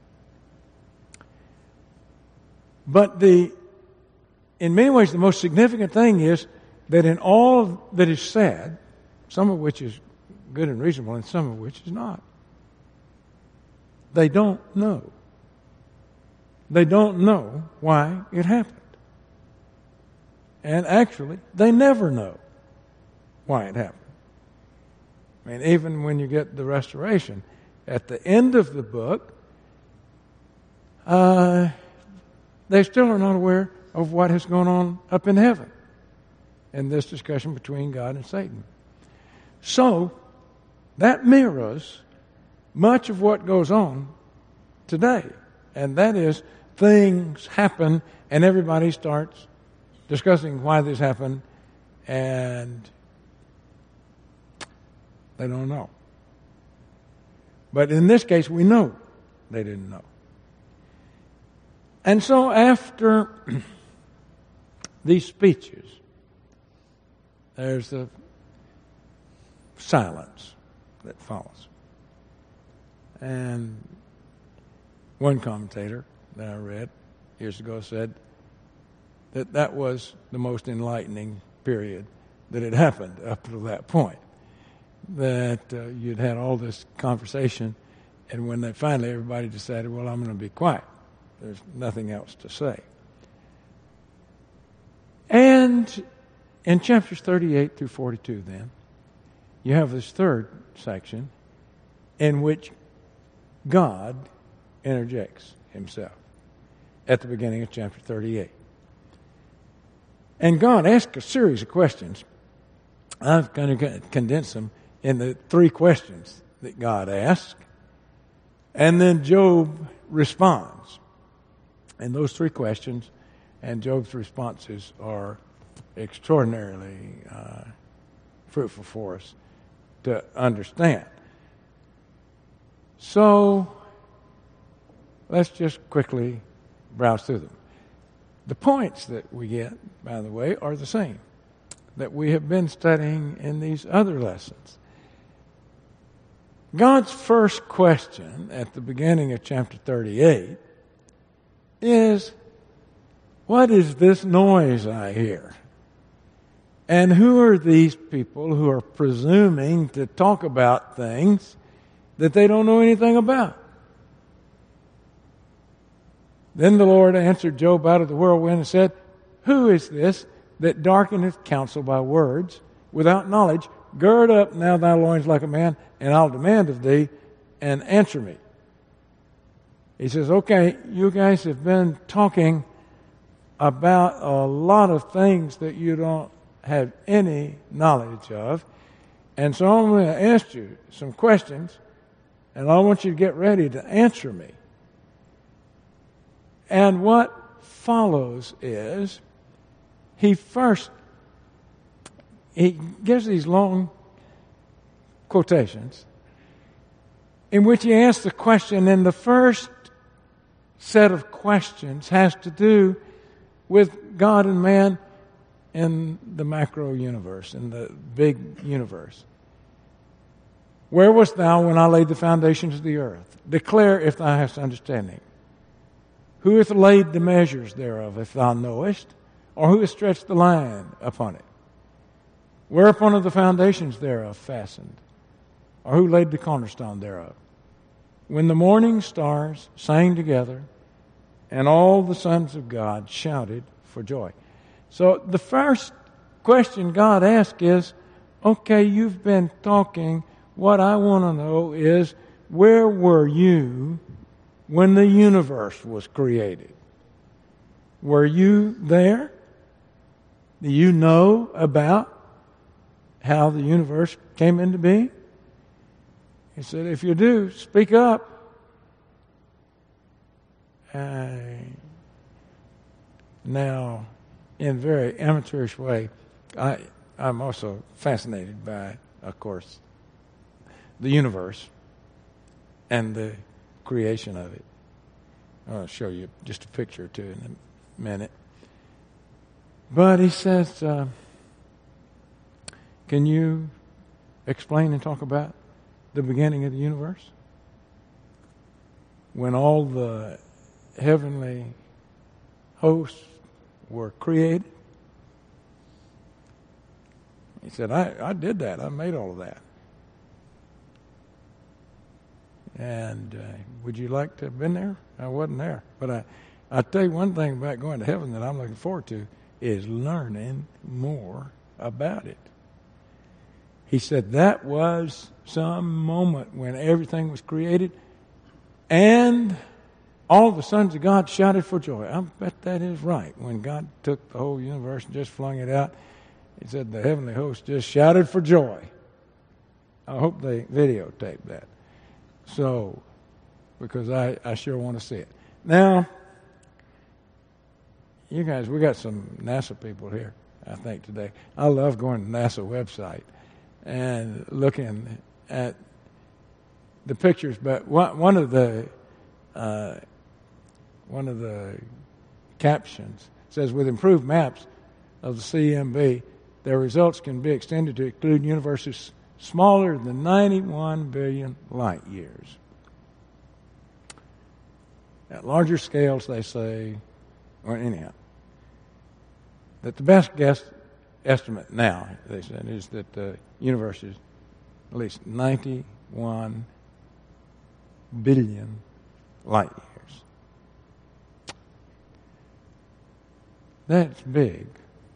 But in many ways, the most significant thing is that in all that is said, some of which is good and reasonable and some of which is not, they don't know. They don't know why it happened. And actually, they never know why it happened. I mean, even when you get the restoration, at the end of the book, they still are not aware of what has gone on up in heaven in this discussion between God and Satan. So, that mirrors much of what goes on today. And that is, things happen and everybody starts discussing why this happened, and they don't know. But in this case, we know they didn't know. And so after these speeches, there's the silence that follows. And one commentator that I read years ago said that was the most enlightening period that had happened up to that point. That you'd had all this conversation, and when finally everybody decided, well, I'm going to be quiet. There's nothing else to say. And in chapters 38 through 42 then, you have this third section in which God interjects himself at the beginning of chapter 38. And God asks a series of questions. I've kind of condensed them in the 3 questions that God asked. And then Job responds. And those 3 questions and Job's responses are extraordinarily fruitful for us to understand. So, let's just quickly browse through them. The points that we get, by the way, are the same that we have been studying in these other lessons. God's first question at the beginning of chapter 38 is, what is this noise I hear? And who are these people who are presuming to talk about things that they don't know anything about? Then the Lord answered Job out of the whirlwind and said, who is this that darkeneth counsel by words without knowledge? Gird up now thy loins like a man, and I'll demand of thee, and answer me. He says, okay, you guys have been talking about a lot of things that you don't have any knowledge of, and so I'm going to ask you some questions, and I want you to get ready to answer me. And what follows is, he gives these long quotations in which he asks the question, and the first set of questions has to do with God and man in the macro universe, in the big universe. Where wast thou when I laid the foundations of the earth? Declare if thou hast understanding. Who hath laid the measures thereof, if thou knowest? Or who hath stretched the line upon it? Whereupon are the foundations thereof fastened? Or who laid the cornerstone thereof? When the morning stars sang together, and all the sons of God shouted for joy. So the first question God asks is, okay, you've been talking. What I want to know is, where were you when the universe was created? Were you there? Do you know about how the universe came into being? He said, if you do, speak up. Now, in a very amateurish way, I'm also fascinated by, of course, the universe and the creation of it. I'll show you just a picture or two in a minute. But he says, can you explain and talk about the beginning of the universe? When all the heavenly hosts were created? He said, I did that. I made all of that. And would you like to have been there? I wasn't there. But I'll tell you one thing about going to heaven that I'm looking forward to is learning more about it. He said that was some moment when everything was created and all the sons of God shouted for joy. I bet that is right. When God took the whole universe and just flung it out, he said the heavenly host just shouted for joy. I hope they videotape that. So, because I sure want to see it. Now, you guys, we got some NASA people here, I think, today. I love going to the NASA website and looking at the pictures. But one of the captions says, with improved maps of the CMB, their results can be extended to include universes smaller than 91 billion light years. At larger scales, they say, or anyhow, that the best guess estimate now, they said, is that the universe is at least 91 billion light years. That's big.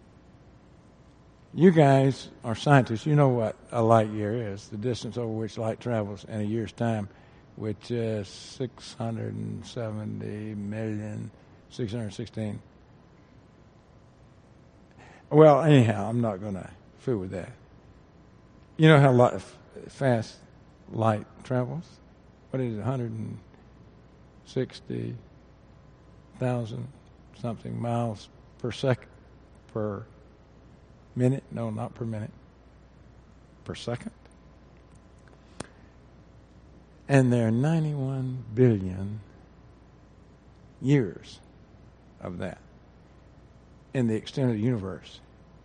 You guys are scientists. You know what a light year is, the distance over which light travels in a year's time, which is 670,616. Well, anyhow, I'm not going to fool with that. You know how fast light travels? What is it, 160,000 something miles per second, per minute? No, not per minute. Per second. And there are 91 billion years of that in the extent of the universe.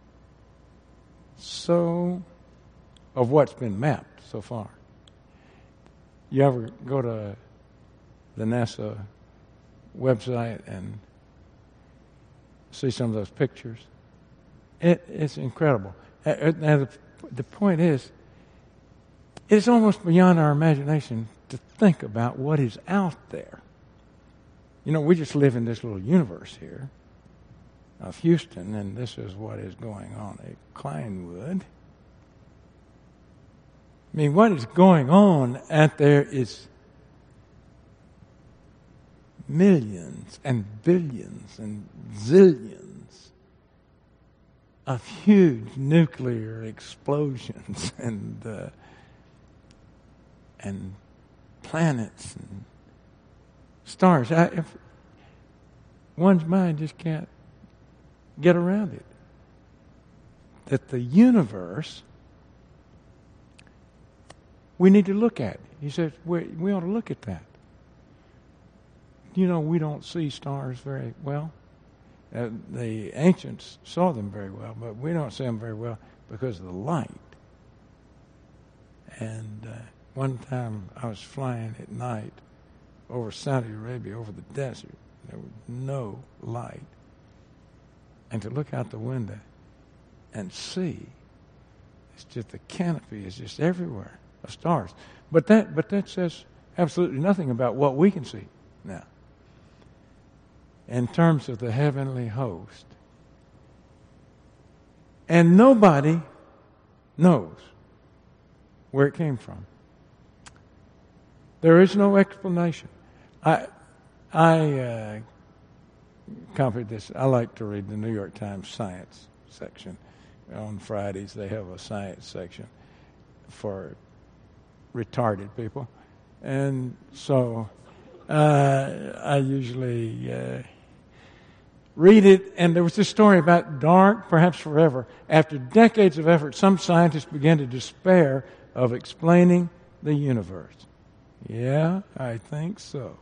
So, of what's been mapped so far. You ever go to the NASA website and see some of those pictures? It's incredible. Now, the point is, it's almost beyond our imagination to think about what is out there. You know, we just live in this little universe here of Houston, and this is what is going on at Kleinwood. I mean, what is going on out there is millions and billions and zillions of huge nuclear explosions and planets and stars. If one's mind just can't get around it. That the universe, we need to look at. He says we ought to look at that. You know, we don't see stars very well. The ancients saw them very well, but we don't see them very well because of the light. And one time I was flying at night over Saudi Arabia, over the desert. There was no light. And to look out the window and see It's just the canopy is just everywhere of stars. But that says absolutely nothing about what we can see now. In terms of the heavenly host. And nobody knows where it came from. There is no explanation. I copied this. I like to read the New York Times science section. On Fridays, they have a science section for retarded people. And so I usually read it. And there was this story about dark, perhaps forever. After decades of effort, some scientists began to despair of explaining the universe. Yeah, I think so.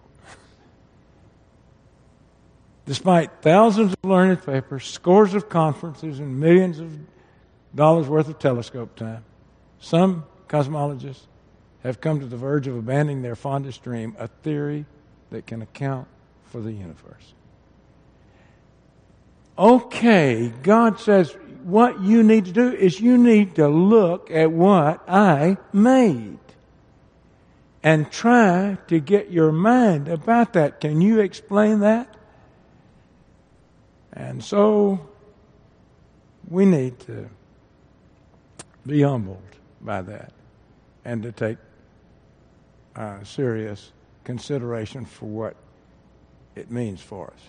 Despite thousands of learned papers, scores of conferences, and millions of dollars worth of telescope time, some cosmologists have come to the verge of abandoning their fondest dream, a theory that can account for the universe. Okay, God says what you need to do is you need to look at what I made and try to get your mind about that. Can you explain that? And so we need to be humbled by that and to take serious consideration for what it means for us.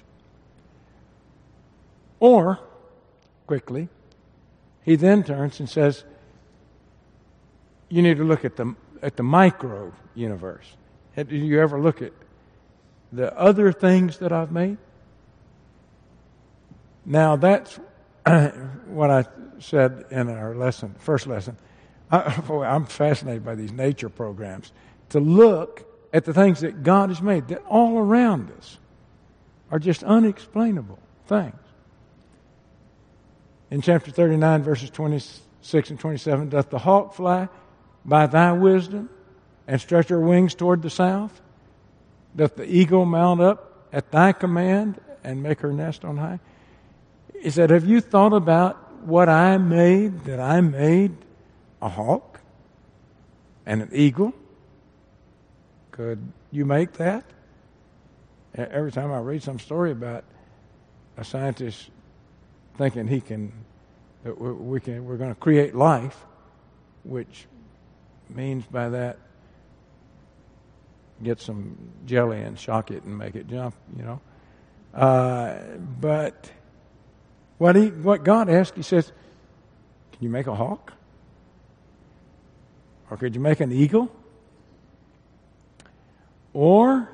Or, quickly, he then turns and says, you need to look at the micro universe. Did you ever look at the other things that I've made? Now, that's what I said in our first lesson. I'm fascinated by these nature programs. To look at the things that God has made, that all around us are just unexplainable things. In chapter 39, verses 26 and 27, doth the hawk fly by thy wisdom and stretch her wings toward the south? Doth the eagle mount up at thy command and make her nest on high? He said, have you thought about what I made, that I made a hawk and an eagle? Could you make that? Every time I read some story about a scientist thinking we're going to create life, which means by that get some jelly and shock it and make it jump, but what God asked, he says, can you make a hawk? Or could you make an eagle? Or,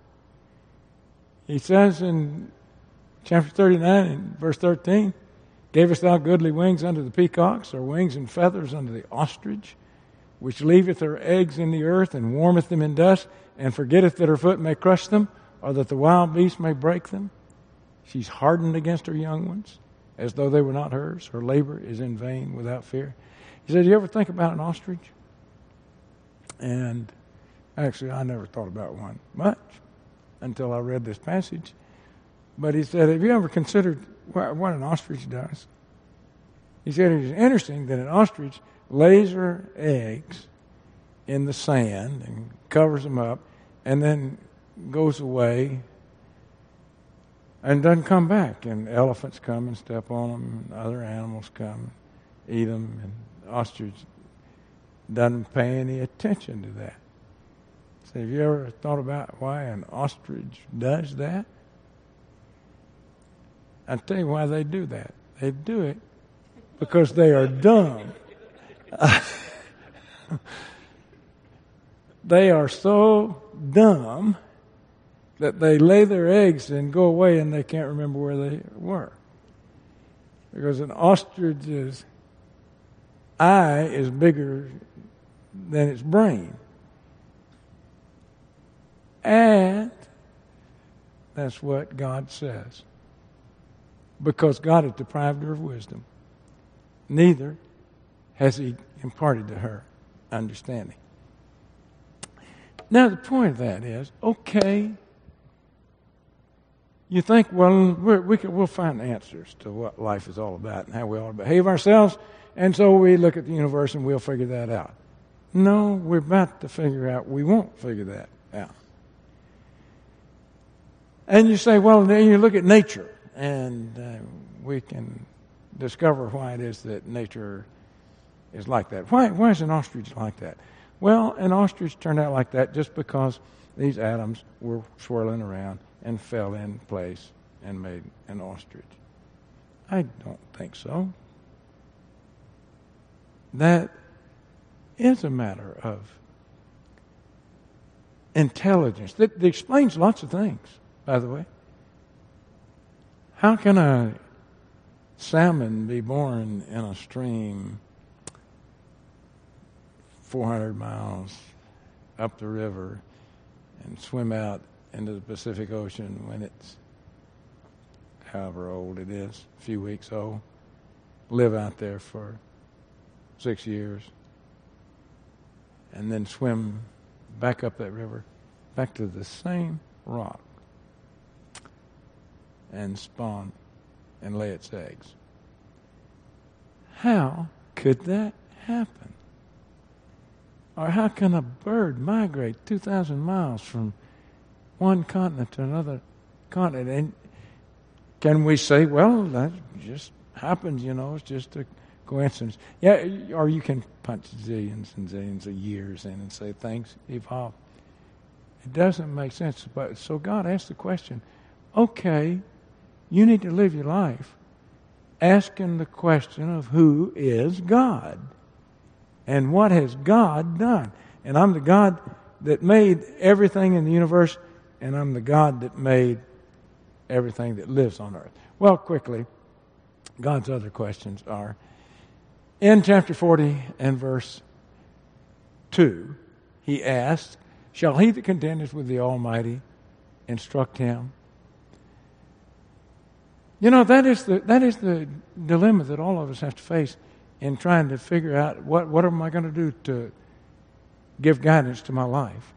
he says in chapter 39 and verse 13, gavest thou goodly wings unto the peacocks, or wings and feathers unto the ostrich, which leaveth her eggs in the earth, and warmeth them in dust, and forgetteth that her foot may crush them, or that the wild beast may break them? She's hardened against her young ones, as though they were not hers. Her labor is in vain without fear. He said, you ever think about an ostrich? And actually, I never thought about one much until I read this passage. But he said, have you ever considered what an ostrich does? He said, it is interesting that an ostrich lays her eggs in the sand and covers them up and then goes away and doesn't come back. And elephants come and step on them, and other animals come and eat them, and the ostrich doesn't pay any attention to that. So have you ever thought about why an ostrich does that? I'll tell you why they do that. They do it because they are dumb. They are so dumb that they lay their eggs and go away and they can't remember where they were. Because an ostrich's eye is bigger than its brain. And that's what God says. Because God has deprived her of wisdom, neither has he imparted to her understanding. Now, the point of that is, okay, you think, well, we'll find answers to what life is all about and how we ought to behave ourselves and so we look at the universe and we'll figure that out. No, we're about to figure out we won't figure that out. And you say, well, then you look at nature, and we can discover why it is that nature is like that. Why is an ostrich like that? Well, an ostrich turned out like that just because these atoms were swirling around and fell in place and made an ostrich. I don't think so. That is a matter of intelligence that explains lots of things, by the way. How can a salmon be born in a stream 400 miles up the river and swim out into the Pacific Ocean when it's however old it is, a few weeks old, live out there for 6 years, and then swim back up that river, back to the same rock, and spawn and lay its eggs? How could that happen? Or how can a bird migrate 2,000 miles from one continent to another continent? And can we say, well, that just happens, it's just a coincidence? Yeah, or you can punch zillions and zillions of years in and say things evolve. It doesn't make sense. But so God asked the question, okay, you need to live your life asking the question of who is God? And what has God done? And I'm the God that made everything in the universe, and I'm the God that made everything that lives on earth. Well, quickly, God's other questions are, in chapter 40 and verse 2, he asked, shall he that contendeth with the Almighty instruct him? That is the dilemma that all of us have to face in trying to figure out what am I going to do to give guidance to my life.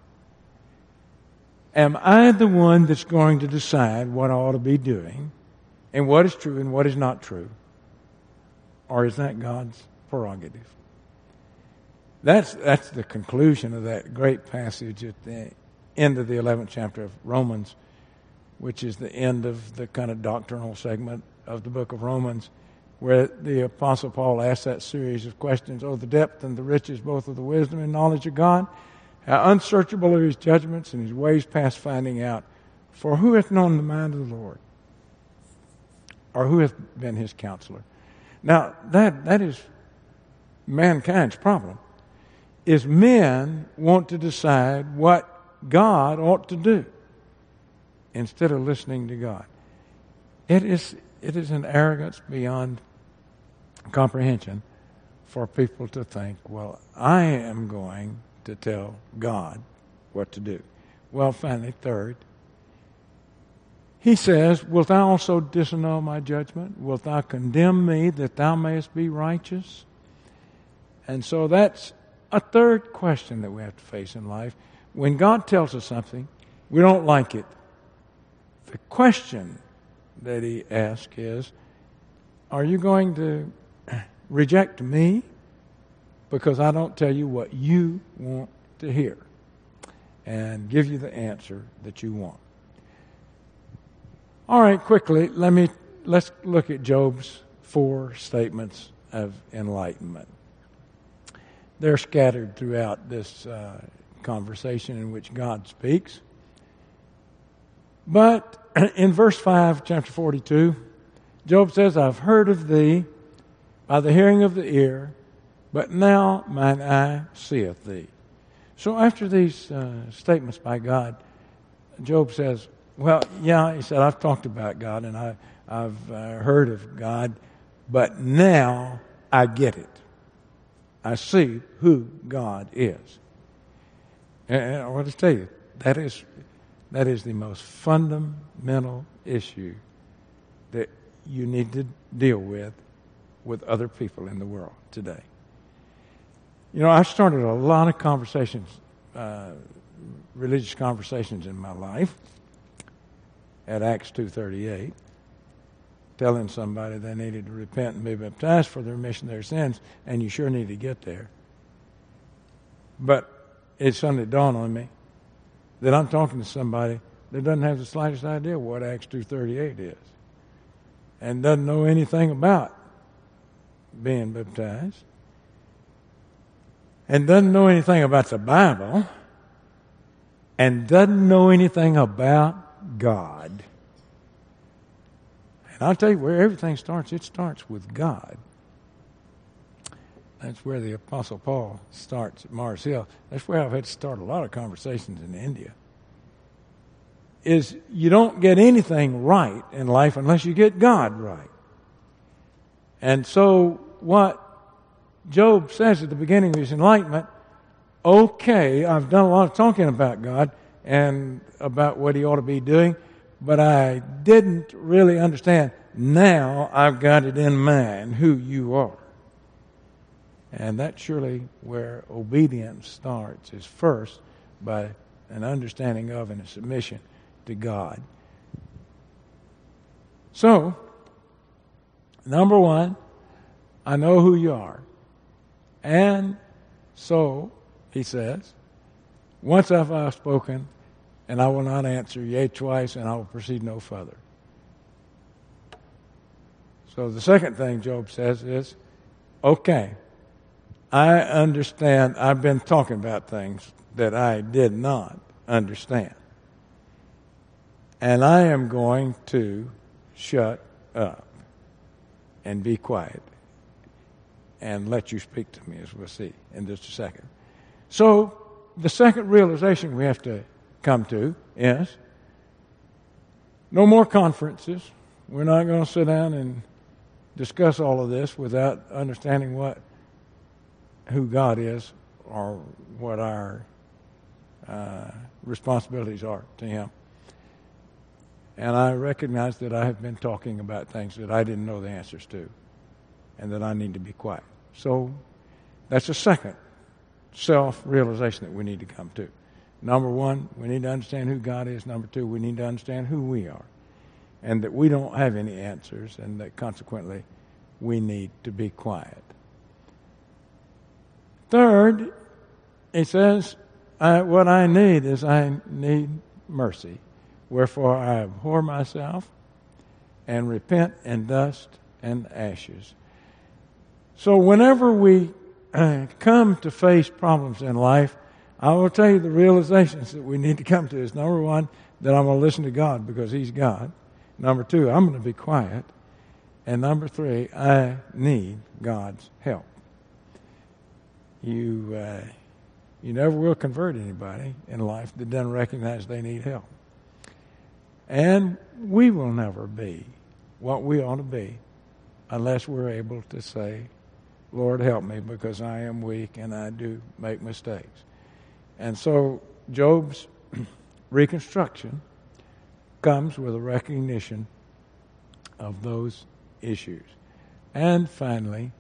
Am I the one that's going to decide what I ought to be doing and what is true and what is not true? Or is that God's prerogative? That's the conclusion of that great passage at the end of the 11th chapter of Romans, which is the end of the kind of doctrinal segment of the book of Romans, where the Apostle Paul asks that series of questions, the depth and the riches both of the wisdom and knowledge of God, how unsearchable are his judgments and his ways past finding out. For who hath known the mind of the Lord? Or who hath been his counselor? Now, that is mankind's problem, is men want to decide what God ought to do instead of listening to God. It is an arrogance beyond comprehension for people to think, well, I am going to tell God what to do. Well, finally, third, he says, wilt thou also disannul my judgment? Wilt thou condemn me that thou mayest be righteous? And so that's a third question that we have to face in life. When God tells us something, we don't like it. The question that he asks is, are you going to reject me because I don't tell you what you want to hear and give you the answer that you want? All right, quickly, let's look at Job's 4 statements of enlightenment. They're scattered throughout this conversation in which God speaks. But in verse 5, chapter 42, Job says, I've heard of thee by the hearing of the ear, but now mine eye seeth thee. So after these statements by God, Job says, well, yeah, he said, I've talked about God and I've heard of God, but now I get it. I see who God is. And I want to tell you, that is the most fundamental issue that you need to deal with other people in the world today. I started a lot of conversations, religious conversations in my life at Acts 2:38. telling somebody they needed to repent and be baptized for the remission of their sins, and you sure need to get there. But it suddenly dawned on me that I'm talking to somebody that doesn't have the slightest idea what Acts 2:38 is, and doesn't know anything about being baptized, and doesn't know anything about the Bible, and doesn't know anything about God. And I'll tell you where everything starts. It starts with God. That's where the Apostle Paul starts at Mars Hill. That's where I've had to start a lot of conversations in India. Is you don't get anything right in life unless you get God right. And so what Job says at the beginning of his enlightenment, okay, I've done a lot of talking about God and about what he ought to be doing, but I didn't really understand. Now I've got it in mind who you are. And that's surely where obedience starts, is first by an understanding of and a submission to God. So, number one, I know who you are. And so, he says, once have I spoken, and I will not answer, yea twice, and I will proceed no further. So the second thing Job says is, okay, I understand. I've been talking about things that I did not understand. And I am going to shut up and be quiet and let you speak to me, as we'll see in just a second. So the second realization we have to come to is no more conferences. We're not going to sit down and discuss all of this without understanding who God is or what our responsibilities are to Him. And I recognize that I have been talking about things that I didn't know the answers to, and that I need to be quiet. So that's the second self-realization that we need to come to. Number one, we need to understand who God is. Number two, we need to understand who we are, and that we don't have any answers, and that consequently we need to be quiet. Third, he says, what I need is I need mercy. Wherefore I abhor myself and repent in dust and ashes. So whenever we come to face problems in life, I will tell you the realizations that we need to come to is, number one, that I'm going to listen to God because He's God. Number two, I'm going to be quiet. And number three, I need God's help. You never will convert anybody in life that doesn't recognize they need help. And we will never be what we ought to be unless we're able to say, Lord, help me, because I am weak and I do make mistakes. And so Job's reconstruction comes with a recognition of those issues. And finally,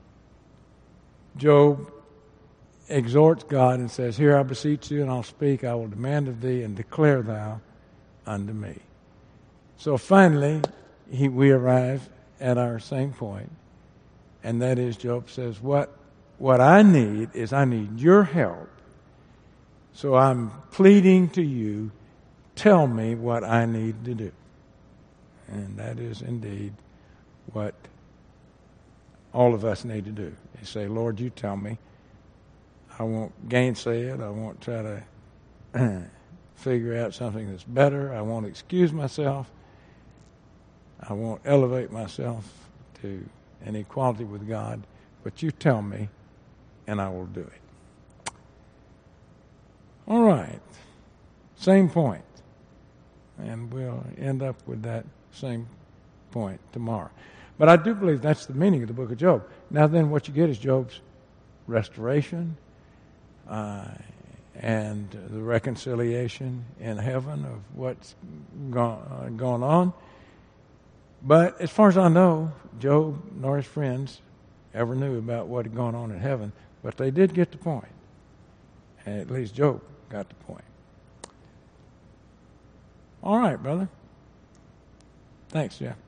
Job exhorts God and says, here I beseech you, and I'll speak, I will demand of thee, and declare thou unto me. So finally, we arrive at our same point, and that is Job says, what I need is I need your help. So I'm pleading to you, tell me what I need to do. And that is indeed what all of us need to do. You say, Lord, you tell me. I won't gainsay it. I won't try to figure out something that's better. I won't excuse myself. I won't elevate myself to an equality with God. But you tell me, and I will do it. All right. Same point. And we'll end up with that same point tomorrow. But I do believe that's the meaning of the book of Job. Now then, what you get is Job's restoration, and the reconciliation in heaven of what's gone on. But as far as I know, Job nor his friends ever knew about what had gone on in heaven, but they did get the point. And at least Job got the point. All right, brother. Thanks, Jeff.